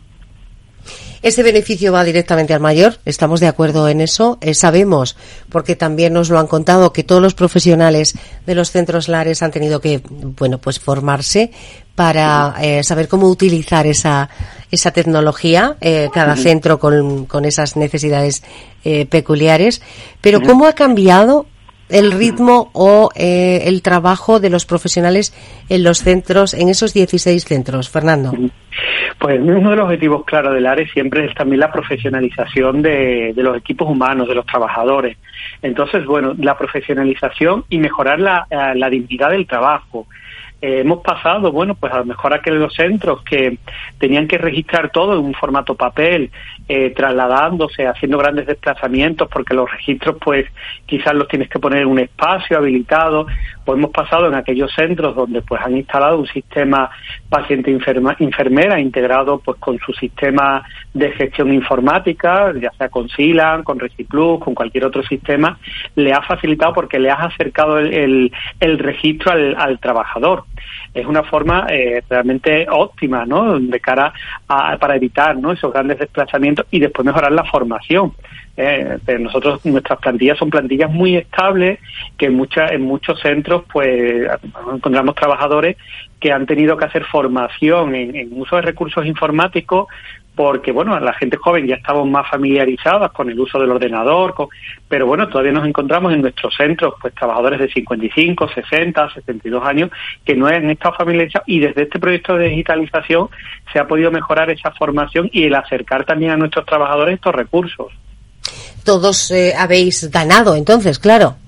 S2: Ese beneficio va directamente al mayor, estamos de acuerdo en eso. Eh, sabemos, porque también nos lo han contado, que todos los profesionales de los centros lares han tenido que, bueno, pues formarse para eh, saber cómo utilizar esa esa tecnología, eh, cada centro con, con esas necesidades eh, peculiares. Pero ¿cómo ha cambiado el ritmo o eh, el trabajo de los profesionales en los centros, en esos dieciséis centros, Fernando?
S7: Pues uno de los objetivos claros del área siempre es también la profesionalización de, de los equipos humanos, de los trabajadores. Entonces, bueno, la profesionalización y mejorar la, la dignidad del trabajo. Eh, hemos pasado, bueno, pues a lo mejor aquellos centros que tenían que registrar todo en un formato papel, eh, trasladándose, haciendo grandes desplazamientos, porque los registros, pues, quizás los tienes que poner en un espacio habilitado. Pues hemos pasado en aquellos centros donde, pues, han instalado un sistema paciente-enfermera integrado, pues, con su sistema de gestión informática, ya sea con Silan, con Reciplus, con cualquier otro sistema, le ha facilitado porque le has acercado el, el, el registro al, al trabajador. Es una forma eh, realmente óptima, ¿no?, de cara a, para evitar, ¿no?, esos grandes desplazamientos y después mejorar la formación. Eh, nosotros, nuestras plantillas son plantillas muy estables, que en, mucha, en muchos centros pues encontramos trabajadores que han tenido que hacer formación en, en uso de recursos informáticos, porque, bueno, la gente joven ya estamos más familiarizadas con el uso del ordenador, con, pero bueno, todavía nos encontramos en nuestros centros, pues, trabajadores de cincuenta y cinco, sesenta, setenta y dos años, que no han estado familiarizados, y desde este proyecto de digitalización se ha podido mejorar esa formación y el acercar también a nuestros trabajadores estos recursos.
S2: Todos eh, habéis ganado, entonces, claro.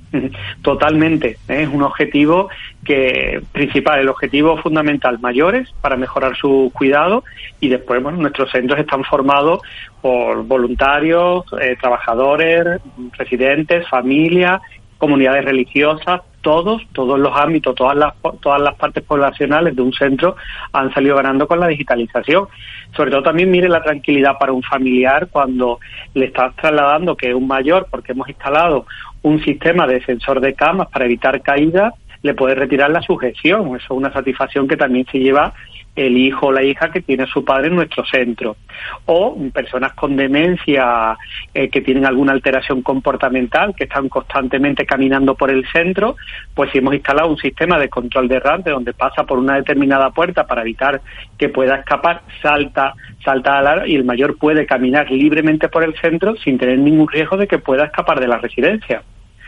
S7: Totalmente, ¿eh? Es un objetivo que principal, el objetivo fundamental, mayores para mejorar su cuidado, y después, bueno, nuestros centros están formados por voluntarios, eh, trabajadores, residentes, familias, comunidades religiosas, todos, todos los ámbitos, todas las todas las partes poblacionales de un centro han salido ganando con la digitalización. Sobre todo también, mire, la tranquilidad para un familiar cuando le estás trasladando que es un mayor, porque hemos instalado un sistema de sensor de camas para evitar caídas, le puede retirar la sujeción. Eso es una satisfacción que también se lleva el hijo o la hija que tiene a su padre en nuestro centro. O personas con demencia eh, que tienen alguna alteración comportamental, que están constantemente caminando por el centro, pues si hemos instalado un sistema de control de errante donde pasa por una determinada puerta para evitar que pueda escapar, salta, salta al ar y el mayor puede caminar libremente por el centro sin tener ningún riesgo de que pueda escapar de la residencia.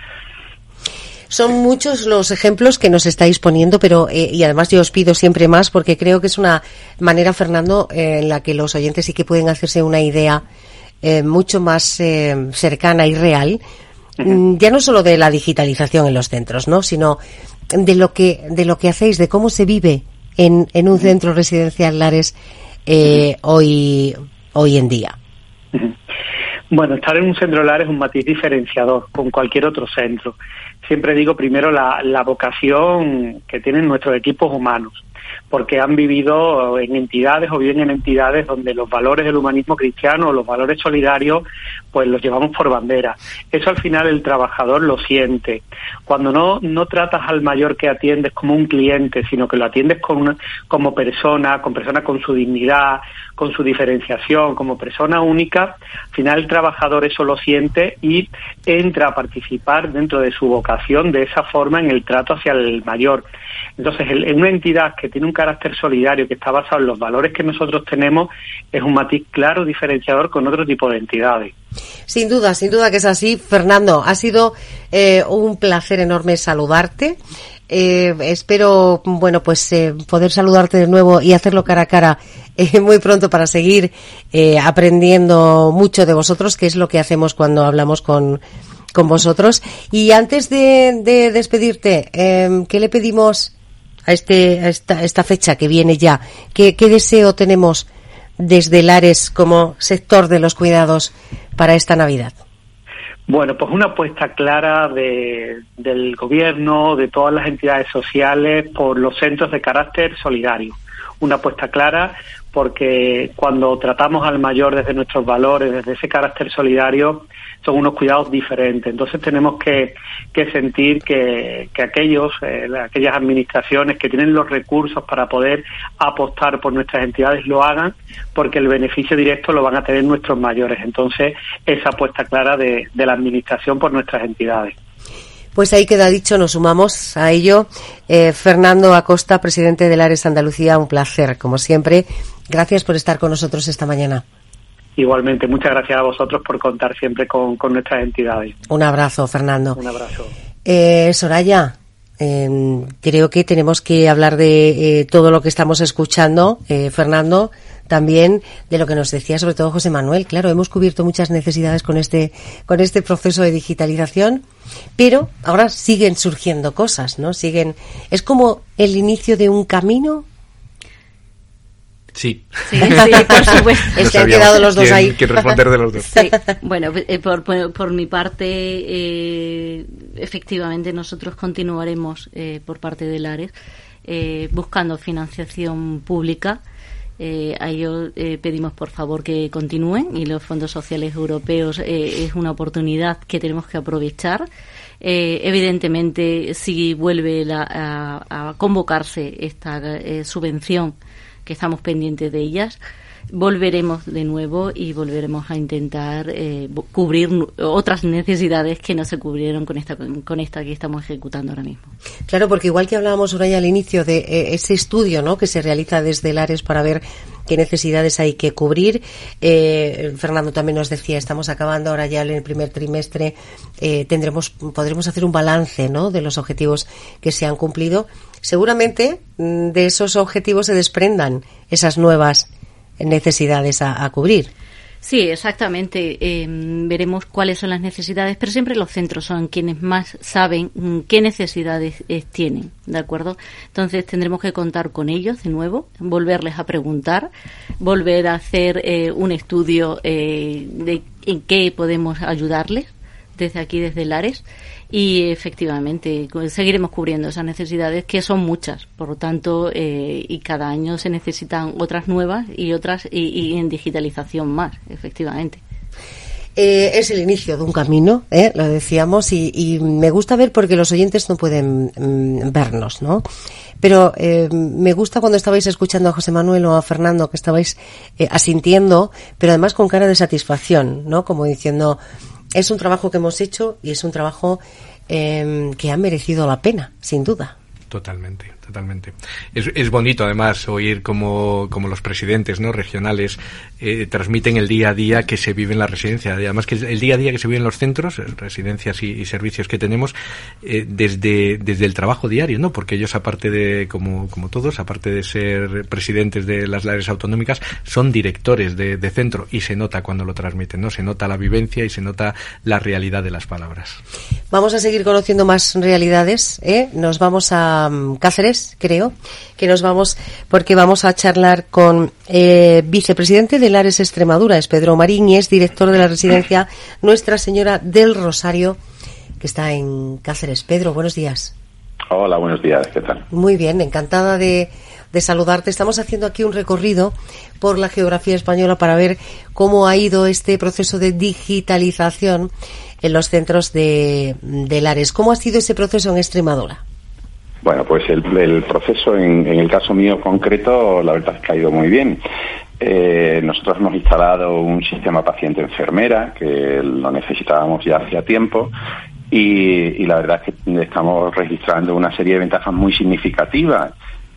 S2: Son muchos los ejemplos que nos estáis poniendo, pero eh, y además yo os pido siempre más, porque creo que es una manera, Fernando, eh, en la que los oyentes sí que pueden hacerse una idea eh, mucho más eh, cercana y real, uh-huh. ya no solo de la digitalización en los centros, ¿no?, sino de lo que de lo que hacéis, de cómo se vive en, en un uh-huh. centro residencial Lares eh, uh-huh. hoy hoy en día.
S7: Uh-huh. Bueno, estar en un centro Lares es un matiz diferenciador con cualquier otro centro. Siempre digo primero la, la vocación que tienen nuestros equipos humanos, porque han vivido en entidades o viven en entidades donde los valores del humanismo cristiano, los valores solidarios, pues los llevamos por bandera. Eso al final el trabajador lo siente. Cuando no no tratas al mayor que atiendes como un cliente, sino que lo atiendes con una, como persona, con persona con su dignidad, con su diferenciación, como persona única, al final el trabajador eso lo siente y entra a participar dentro de su vocación de esa forma en el trato hacia el mayor. Entonces, en una entidad que tiene un carácter solidario, que está basado en los valores que nosotros tenemos, es un matiz claro diferenciador con otro tipo de entidades.
S2: Sin duda, sin duda que es así. Fernando, ha sido eh, un placer enorme saludarte. Eh, espero, bueno, pues eh, poder saludarte de nuevo y hacerlo cara a cara eh, muy pronto para seguir eh, aprendiendo mucho de vosotros, que es lo que hacemos cuando hablamos con, con vosotros. Y antes de, de despedirte, eh, ¿qué le pedimos a este a esta, esta fecha que viene ya? ¿Qué, qué deseo tenemos desde Lares como sector de los cuidados para esta Navidad?
S7: Bueno, pues una apuesta clara de, del gobierno, de todas las entidades sociales, por los centros de carácter solidario. Una apuesta clara porque cuando tratamos al mayor desde nuestros valores, desde ese carácter solidario, son unos cuidados diferentes. Entonces tenemos que, que sentir que, que aquellos, eh, aquellas administraciones que tienen los recursos para poder apostar por nuestras entidades lo hagan, porque el beneficio directo lo van a tener nuestros mayores. Entonces, esa apuesta clara de, de la administración por nuestras entidades.
S2: Pues ahí queda dicho, nos sumamos a ello. Eh, Fernando Acosta, presidente de Lares Andalucía, un placer, como siempre. Gracias por estar con nosotros esta mañana.
S7: Igualmente, muchas gracias a vosotros por contar siempre con, con nuestras entidades.
S2: Un abrazo, Fernando.
S7: Un abrazo.
S2: Eh, Soraya, eh, creo que tenemos que hablar de eh, todo lo que estamos escuchando, eh, Fernando, también de lo que nos decía sobre todo José Manuel. Claro, hemos cubierto muchas necesidades con este con este proceso de digitalización, pero ahora siguen surgiendo cosas, ¿no? Siguen, es como el inicio de un camino.
S3: Sí.
S4: Sí, sí, por supuesto.
S2: No se han quedado los dos
S3: quién,
S2: ahí.
S3: quién responder de los dos.
S4: Sí. Bueno, eh, por, por, por mi parte, eh, efectivamente nosotros continuaremos eh, por parte de Lares eh, buscando financiación pública. Eh, a ello eh, pedimos por favor que continúen, y los fondos sociales europeos eh, es una oportunidad que tenemos que aprovechar. Eh, evidentemente, si vuelve la, a, a convocarse esta eh, subvención, que estamos pendientes de ellas, volveremos de nuevo y volveremos a intentar eh, cubrir otras necesidades que no se cubrieron con esta con esta que estamos ejecutando ahora mismo.
S2: Claro, porque igual que hablábamos ahora ya al inicio de eh, ese estudio, ¿no?, que se realiza desde Lares para ver qué necesidades hay que cubrir, eh, Fernando también nos decía, estamos acabando ahora ya en el primer trimestre, eh, tendremos podremos hacer un balance, ¿no?, de los objetivos que se han cumplido. Seguramente de esos objetivos se desprendan esas nuevas necesidades a, a cubrir.
S4: Sí, exactamente. Eh, veremos cuáles son las necesidades, pero siempre los centros son quienes más saben mm, qué necesidades eh, tienen, ¿de acuerdo? Entonces tendremos que contar con ellos de nuevo, volverles a preguntar, volver a hacer eh, un estudio eh, de en qué podemos ayudarles desde aquí, desde Lares, y efectivamente seguiremos cubriendo esas necesidades, que son muchas, por lo tanto, eh, y cada año se necesitan otras nuevas y otras y, y en digitalización más, efectivamente.
S2: Eh, es el inicio de un camino, ¿eh? Lo decíamos, y, y me gusta ver, porque los oyentes no pueden mm, vernos, ¿no? Pero eh, me gusta cuando estabais escuchando a José Manuel o a Fernando, que estabais eh, asintiendo, pero además con cara de satisfacción, ¿no? Como diciendo, es un trabajo que hemos hecho y es un trabajo eh, que ha merecido la pena, sin duda.
S3: Totalmente, totalmente. Es, es bonito, además, oír como, como los presidentes, ¿no?, regionales eh, transmiten el día a día que se vive en la residencia. Y además que el día a día que se vive en los centros, residencias y, y servicios que tenemos, eh, desde, desde el trabajo diario, ¿no? Porque ellos, aparte de, como, como todos, aparte de ser presidentes de las Lares autonómicas, son directores de, de centro, y se nota cuando lo transmiten, ¿no? Se nota la vivencia y se nota la realidad de las palabras.
S2: Vamos a seguir conociendo más realidades, ¿eh? Nos vamos a Cáceres, creo que nos vamos, porque vamos a charlar con eh, vicepresidente de Lares Extremadura, es Pedro Marín, y es director de la residencia Nuestra Señora del Rosario, que está en Cáceres. Pedro, buenos días.
S8: Hola, buenos días, ¿qué tal?
S2: Muy bien, encantada de, de saludarte. Estamos haciendo aquí un recorrido por la geografía española para ver cómo ha ido este proceso de digitalización en los centros de, de Lares. ¿Cómo ha sido ese proceso en Extremadura?
S8: Bueno, pues el, el proceso, en, en el caso mío concreto, la verdad es que ha ido muy bien. Eh, nosotros hemos instalado un sistema paciente-enfermera, que lo necesitábamos ya hacía tiempo, y, y la verdad es que estamos registrando una serie de ventajas muy significativas.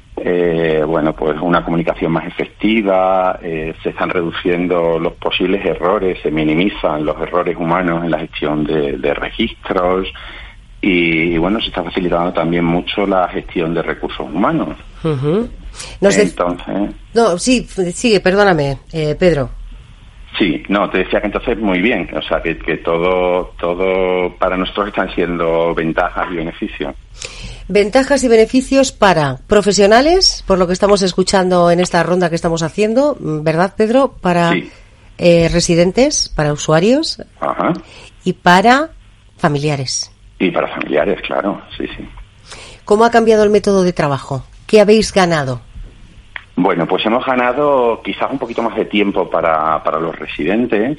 S8: Eh, bueno, pues una comunicación más efectiva, eh, se están reduciendo los posibles errores, se minimizan los errores humanos en la gestión de, de registros, y, y bueno, se está facilitando también mucho la gestión de recursos humanos.
S2: Uh-huh. No sé.
S8: Entonces,
S2: no, sí, sigue, perdóname, eh, Pedro.
S8: Sí, no, te decía que entonces muy bien, o sea, que, que todo, todo para nosotros están siendo ventajas y beneficios.
S2: Ventajas y beneficios para profesionales, por lo que estamos escuchando en esta ronda que estamos haciendo, ¿verdad, Pedro? Para
S8: sí.
S2: eh, residentes, para usuarios.
S8: Ajá.
S2: Y para familiares.
S8: Y para familiares, claro, sí, sí.
S2: ¿Cómo ha cambiado el método de trabajo? ¿Qué habéis ganado?
S8: Bueno, pues hemos ganado quizás un poquito más de tiempo para, para los residentes,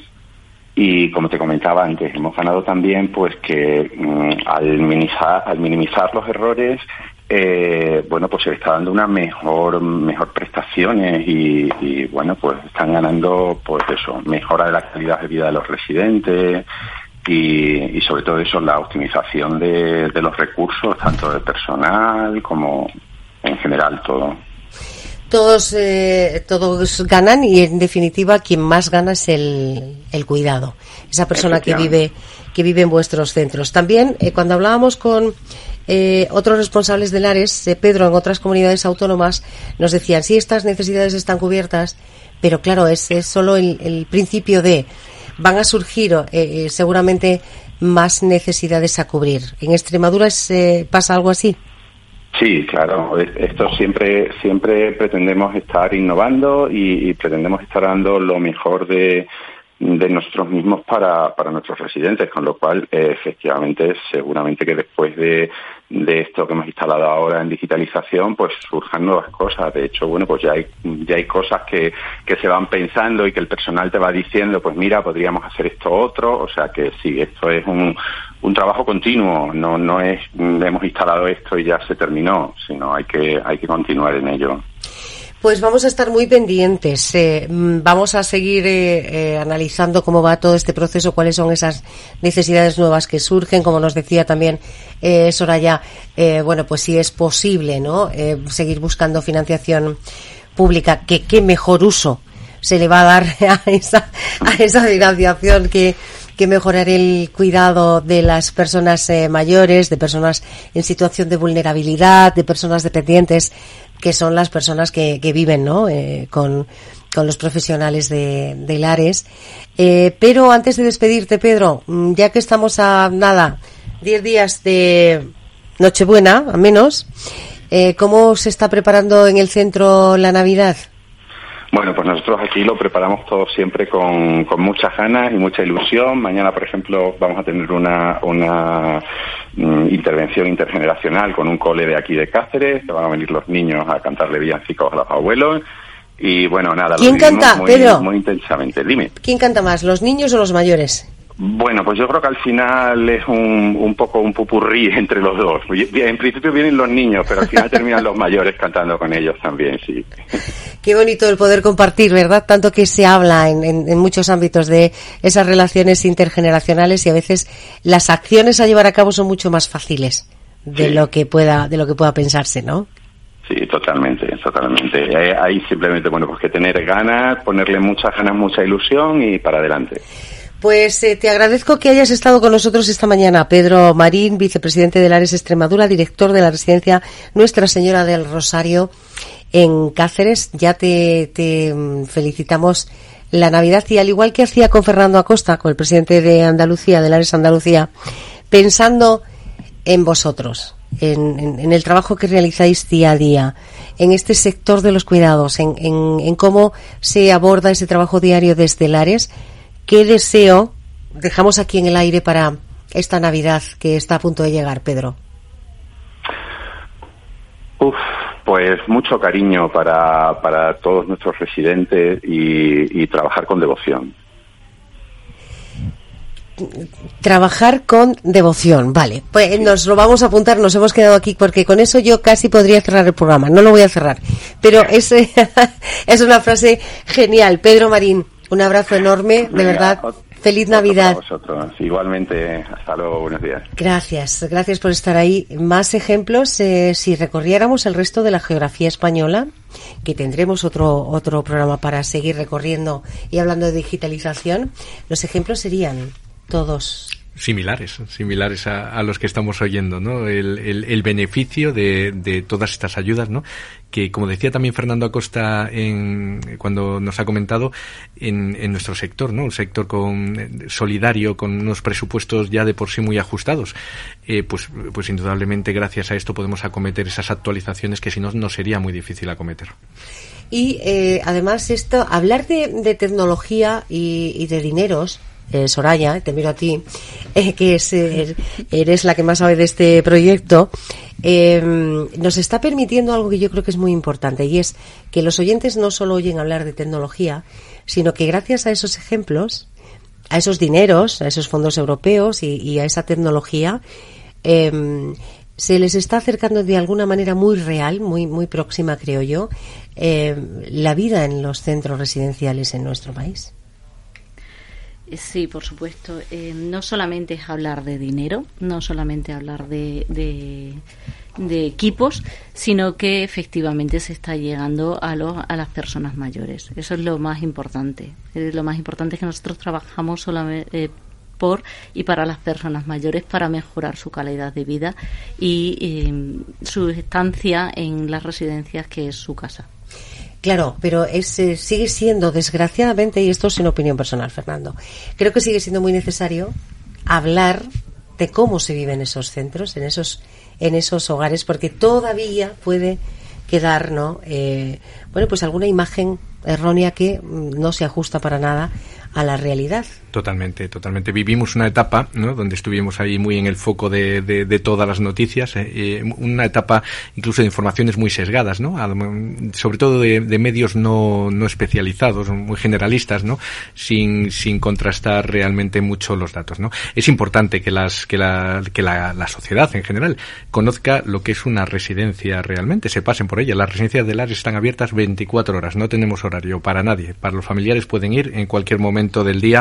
S8: y como te comentaba antes, hemos ganado también pues que mmm, al minimizar, al minimizar los errores, eh, bueno, pues se le está dando una mejor mejor prestaciones y, y bueno, pues están ganando pues eso, mejora de la calidad de vida de los residentes. Y, y sobre todo eso, la optimización de, de los recursos, tanto de personal como en general todo.
S2: Todos eh, todos ganan, y en definitiva quien más gana es el, el cuidado, esa persona que vive que vive en vuestros centros. También eh, cuando hablábamos con eh, otros responsables de Lares, eh, Pedro, en otras comunidades autónomas nos decían, sí, estas necesidades están cubiertas, pero claro, es, es solo el, el principio de... Van a surgir eh, seguramente más necesidades a cubrir. ¿En Extremadura es, eh, pasa algo así?
S8: Sí, claro. Esto siempre siempre pretendemos estar innovando y, y pretendemos estar dando lo mejor de, de nosotros mismos para, para nuestros residentes, con lo cual, eh, efectivamente, seguramente que después de, de esto que hemos instalado ahora en digitalización, pues surjan nuevas cosas. De hecho, bueno, pues ya hay ya hay cosas que, que se van pensando y que el personal te va diciendo, pues mira, podríamos hacer esto otro. O sea que sí, esto es un, un trabajo continuo. No no es hemos instalado esto y ya se terminó, sino hay que hay que continuar en ello.
S2: Pues vamos a estar muy pendientes. Eh, vamos a seguir eh, eh, analizando cómo va todo este proceso, cuáles son esas necesidades nuevas que surgen, como nos decía también eh, Soraya. Eh, bueno, pues si es posible, ¿no? Eh, seguir buscando financiación pública. Que qué mejor uso se le va a dar a esa a esa financiación que que mejorar el cuidado de las personas eh, mayores, de personas en situación de vulnerabilidad, de personas dependientes, que son las personas que, que viven, ¿no? Eh, con, con los profesionales de, de Lares. Eh, pero antes de despedirte, Pedro, ya que estamos a nada, diez días de Nochebuena, al menos, eh, ¿cómo se está preparando en el centro la Navidad?
S8: Bueno, pues nosotros aquí lo preparamos todo siempre con, con muchas ganas y mucha ilusión. Mañana, por ejemplo, vamos a tener una, una mm, intervención intergeneracional con un cole de aquí de Cáceres, que van a venir los niños a cantarle villancicos a los abuelos. Y bueno, nada,
S2: ¿Quién
S8: lo
S2: canta,
S8: muy,
S2: Pedro?
S8: muy intensamente. Dime.
S2: ¿Quién canta más, los niños o los mayores?
S8: Bueno, pues yo creo que al final es un, un poco un pupurrí entre los dos. En principio vienen los niños, pero al final terminan los mayores cantando con ellos también, sí.
S2: Qué bonito el poder compartir, ¿verdad? Tanto que se habla en, en, en muchos ámbitos de esas relaciones intergeneracionales y a veces las acciones a llevar a cabo son mucho más fáciles de sí. lo que pueda de lo que pueda pensarse, ¿no?
S8: Sí, totalmente, totalmente. Hay simplemente, bueno, pues que tener ganas, ponerle muchas ganas, mucha ilusión y para adelante.
S2: Pues eh, te agradezco que hayas estado con nosotros esta mañana, Pedro Marín, vicepresidente de Lares Extremadura, director de la residencia Nuestra Señora del Rosario en Cáceres. Ya te, te felicitamos la Navidad y al igual que hacía con Fernando Acosta, con el presidente de Andalucía, de Lares Andalucía, pensando en vosotros, en, en, en el trabajo que realizáis día a día, en este sector de los cuidados, en, en, en cómo se aborda ese trabajo diario desde Lares. ¿Qué deseo dejamos aquí en el aire para esta Navidad que está a punto de llegar, Pedro?
S8: Uf, pues mucho cariño para, para todos nuestros residentes y, y trabajar con devoción.
S2: Trabajar con devoción, vale. Pues nos lo vamos a apuntar, nos hemos quedado aquí porque con eso yo casi podría cerrar el programa. No lo voy a cerrar, pero es, es una frase genial. Pedro Marín, un abrazo enorme, de Venga, verdad. Feliz Navidad.
S8: Para vosotros. Igualmente, hasta luego, buenos días.
S2: Gracias, gracias por estar ahí. Más ejemplos, eh, si recorriéramos el resto de la geografía española, que tendremos otro otro programa para seguir recorriendo y hablando de digitalización, los ejemplos serían todos
S3: similares, similares a, a los que estamos oyendo, ¿no? El, el, el beneficio de, de todas estas ayudas, ¿no? Que, como decía también Fernando Acosta en, cuando nos ha comentado, en, en nuestro sector, ¿no? Un sector con, solidario, con unos presupuestos ya de por sí muy ajustados. Eh, pues, pues indudablemente gracias a esto podemos acometer esas actualizaciones que si no, no sería muy difícil acometer.
S2: Y, eh, además esto, hablar de, de tecnología y, y de dineros, Eh, Soraya, te miro a ti, eh, que es, eh, eres la que más sabe de este proyecto, eh, nos está permitiendo algo que yo creo que es muy importante, y es que los oyentes no solo oyen hablar de tecnología, sino que gracias a esos ejemplos, a esos dineros, a esos fondos europeos y, y a esa tecnología, eh, se les está acercando de alguna manera muy real, muy, muy próxima, creo yo, eh, la vida en los centros residenciales en nuestro país.
S4: Sí, por supuesto. Eh, no solamente es hablar de dinero, no solamente hablar de, de, de equipos, sino que efectivamente se está llegando a, los, a las personas mayores. Eso es lo más importante. Eh, lo más importante es que nosotros trabajamos solamente eh, por y para las personas mayores para mejorar su calidad de vida y eh, su estancia en las residencias, que es su casa.
S2: Claro, pero es, eh, sigue siendo, desgraciadamente, y esto es en opinión personal, Fernando, creo que sigue siendo muy necesario hablar de cómo se vive en esos centros, en esos, en esos hogares, porque todavía puede quedar, ¿no? Eh, bueno, pues alguna imagen errónea que no se ajusta para nada a la realidad.
S3: Totalmente, totalmente. Vivimos una etapa, ¿no?, donde estuvimos ahí muy en el foco de, de, de todas las noticias, eh, una etapa incluso de informaciones muy sesgadas, ¿no?, sobre todo de, de medios no, no especializados, muy generalistas, ¿no?, sin, sin contrastar realmente mucho los datos, ¿no? Es importante que las, que la, que la, la sociedad en general conozca lo que es una residencia realmente, se pasen por ella. Las residencias de Lares están abiertas veinticuatro horas, no tenemos horario para nadie. Para los familiares pueden ir en cualquier momento del día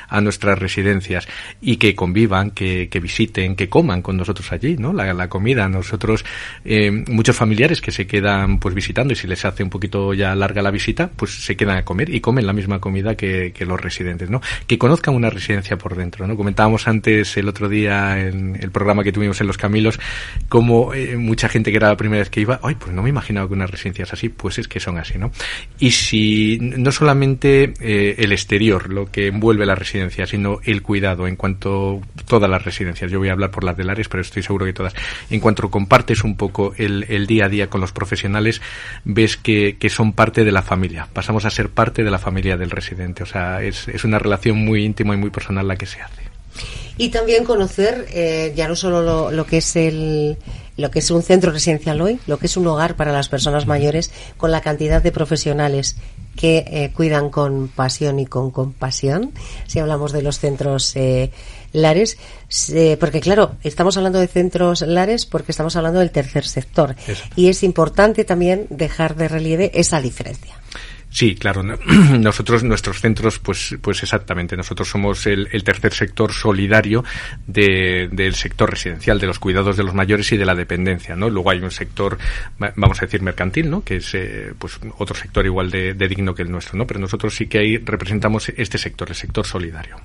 S3: a nuestras residencias y que convivan, que, que visiten, que coman con nosotros allí, ¿no? La, la comida, nosotros, eh, muchos familiares que se quedan pues visitando y si les hace un poquito ya larga la visita, pues se quedan a comer y comen la misma comida que, que los residentes, ¿no? Que conozcan una residencia por dentro, ¿no? Comentábamos antes el otro día en el programa que tuvimos en Los Camilos, como eh, mucha gente que era la primera vez que iba, ay, pues no me imaginaba que unas residencias así, pues es que son así, ¿no? Y si no solamente eh, el exterior, lo que envuelve la residencia, sino el cuidado en cuanto todas las residencias, yo voy a hablar por las de Lares, pero estoy seguro que todas, en cuanto compartes un poco el, el día a día con los profesionales, ves que, que son parte de la familia, pasamos a ser parte de la familia del residente, o sea, es, es una relación muy íntima y muy personal la que se hace.
S2: Y también conocer eh, ya no solo lo, lo que es el lo que es un centro residencial hoy, lo que es un hogar para las personas mayores, con la cantidad de profesionales que eh, cuidan con pasión y con compasión, si hablamos de los centros eh, Lares, eh, porque claro, estamos hablando de centros Lares porque estamos hablando del tercer sector. Exacto. Y es importante también dejar de relieve esa diferencia.
S3: Sí, claro. Nosotros, nuestros centros, pues, pues exactamente. Nosotros somos el, el tercer sector solidario de, del sector residencial, de los cuidados de los mayores y de la dependencia, ¿no? Luego hay un sector, vamos a decir, mercantil, ¿no? Que es, eh, pues, otro sector igual de, de digno que el nuestro, ¿no? Pero nosotros sí que ahí representamos este sector, el sector solidario.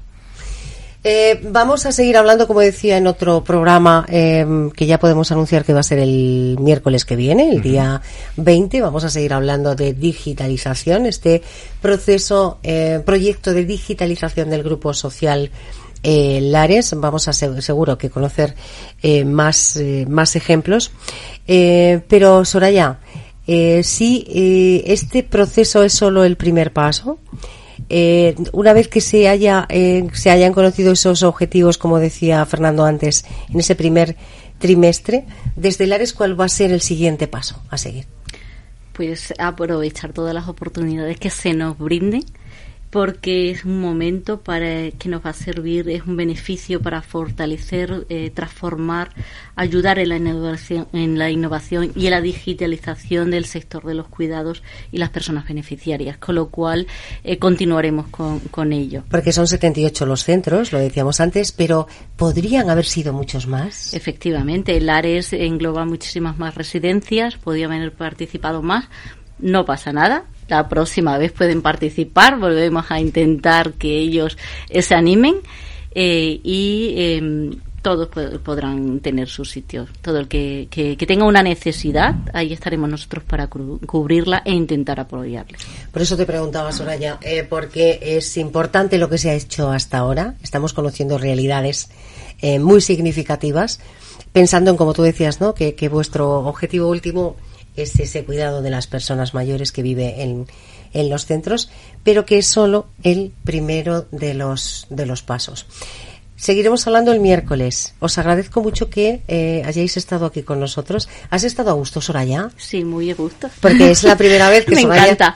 S2: Eh, vamos a seguir hablando, como decía en otro programa, eh, que ya podemos anunciar que va a ser el miércoles que viene, el uh-huh. día veinte. Vamos a seguir hablando de digitalización, este proceso, eh, proyecto de digitalización del grupo social eh, Lares. Vamos a se- seguro que conocer eh, más, eh, más ejemplos. Eh, pero, Soraya, eh, sí, eh, este proceso es solo el primer paso. Eh, una vez que se haya eh, se hayan conocido esos objetivos, como decía Fernando antes, en ese primer trimestre, desde Lares, ¿cuál va a ser el siguiente paso a seguir?
S4: Pues aprovechar todas las oportunidades que se nos brinden, porque es un momento para que nos va a servir, es un beneficio para fortalecer, eh, transformar, ayudar en la innovación, en la innovación y en la digitalización del sector de los cuidados y las personas beneficiarias, con lo cual eh, continuaremos con, con ello.
S2: Porque son setenta y ocho los centros, lo decíamos antes, pero ¿podrían haber sido muchos más?
S4: Efectivamente, el Lares engloba muchísimas más residencias, podían haber participado más, no pasa nada. La próxima vez pueden participar, volvemos a intentar que ellos eh, se animen eh, y eh, todos pod- podrán tener su sitio. Todo el que, que, que tenga una necesidad, ahí estaremos nosotros para cu- cubrirla e intentar apoyarles.
S2: Por eso te preguntaba, Soraya, eh, porque es importante lo que se ha hecho hasta ahora. Estamos conociendo realidades eh, muy significativas, pensando en, como tú decías, ¿no? que, que vuestro objetivo último es ese cuidado de las personas mayores que vive en, en los centros, pero que es solo el primero de los de los pasos. Seguiremos hablando el miércoles. Os agradezco mucho que eh, hayáis estado aquí con nosotros. ¿Has estado a gusto, Soraya?
S4: Sí, muy a gusto.
S2: Porque es la primera vez que
S4: Me
S2: Soraya
S4: encanta.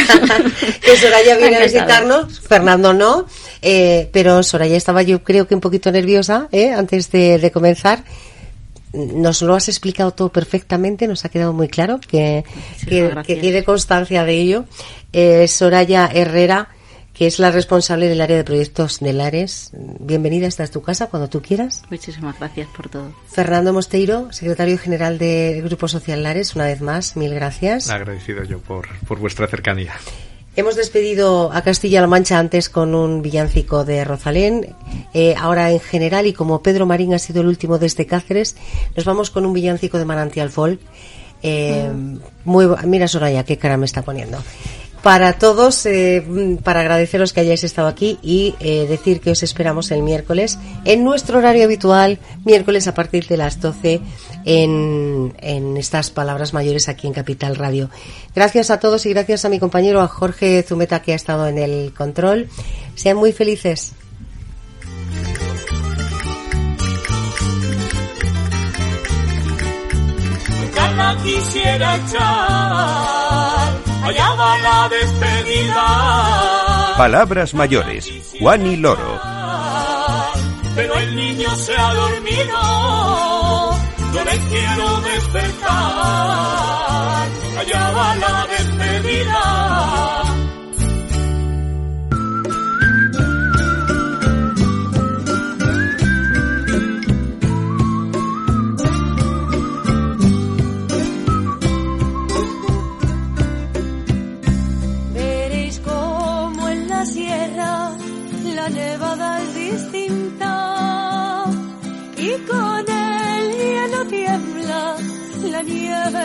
S2: que Soraya viene a visitarnos. Fernando no, eh, pero Soraya estaba, yo creo que un poquito nerviosa eh, antes de, de comenzar. Nos lo has explicado todo perfectamente, nos ha quedado muy claro que, que, que tiene constancia de ello. Eh, Soraya Herrera, que es la responsable del área de proyectos de Lares. Bienvenida, esta es tu casa, cuando tú quieras.
S4: Muchísimas gracias por todo.
S2: Fernando Mosteiro, secretario general del Grupo Social Lares, una vez más, mil gracias.
S3: Agradecido yo por, por vuestra cercanía.
S2: Hemos despedido a Castilla-La Mancha antes con un villancico de Rosalén. Eh, ahora, en general, y como Pedro Marín ha sido el último desde Cáceres, nos vamos con un villancico de Manantial Folk. Eh, mm. muy, mira, Soraya, qué cara me está poniendo. Para todos, eh, para agradeceros que hayáis estado aquí y eh, decir que os esperamos el miércoles en nuestro horario habitual, miércoles a partir de las doce en, en estas palabras mayores aquí en Capital Radio. Gracias a todos y gracias a mi compañero, a Jorge Zumeta, que ha estado en el control. Sean muy felices.
S9: Ya la quisiera echar, allá va la despedida.
S1: Palabras mayores, Juan y Loro.
S9: Pero el niño se ha dormido, no le quiero despertar, allá va la despedida.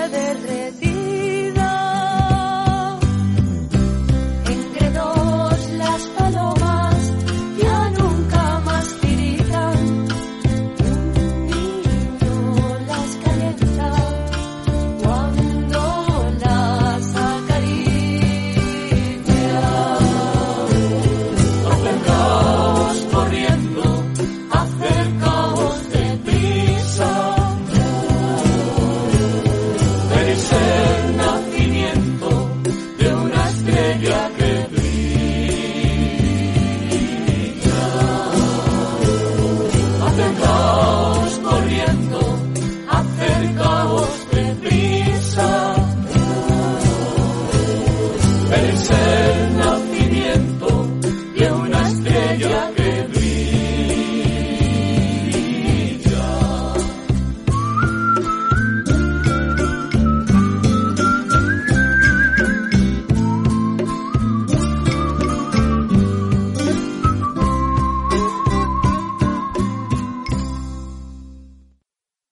S9: Ser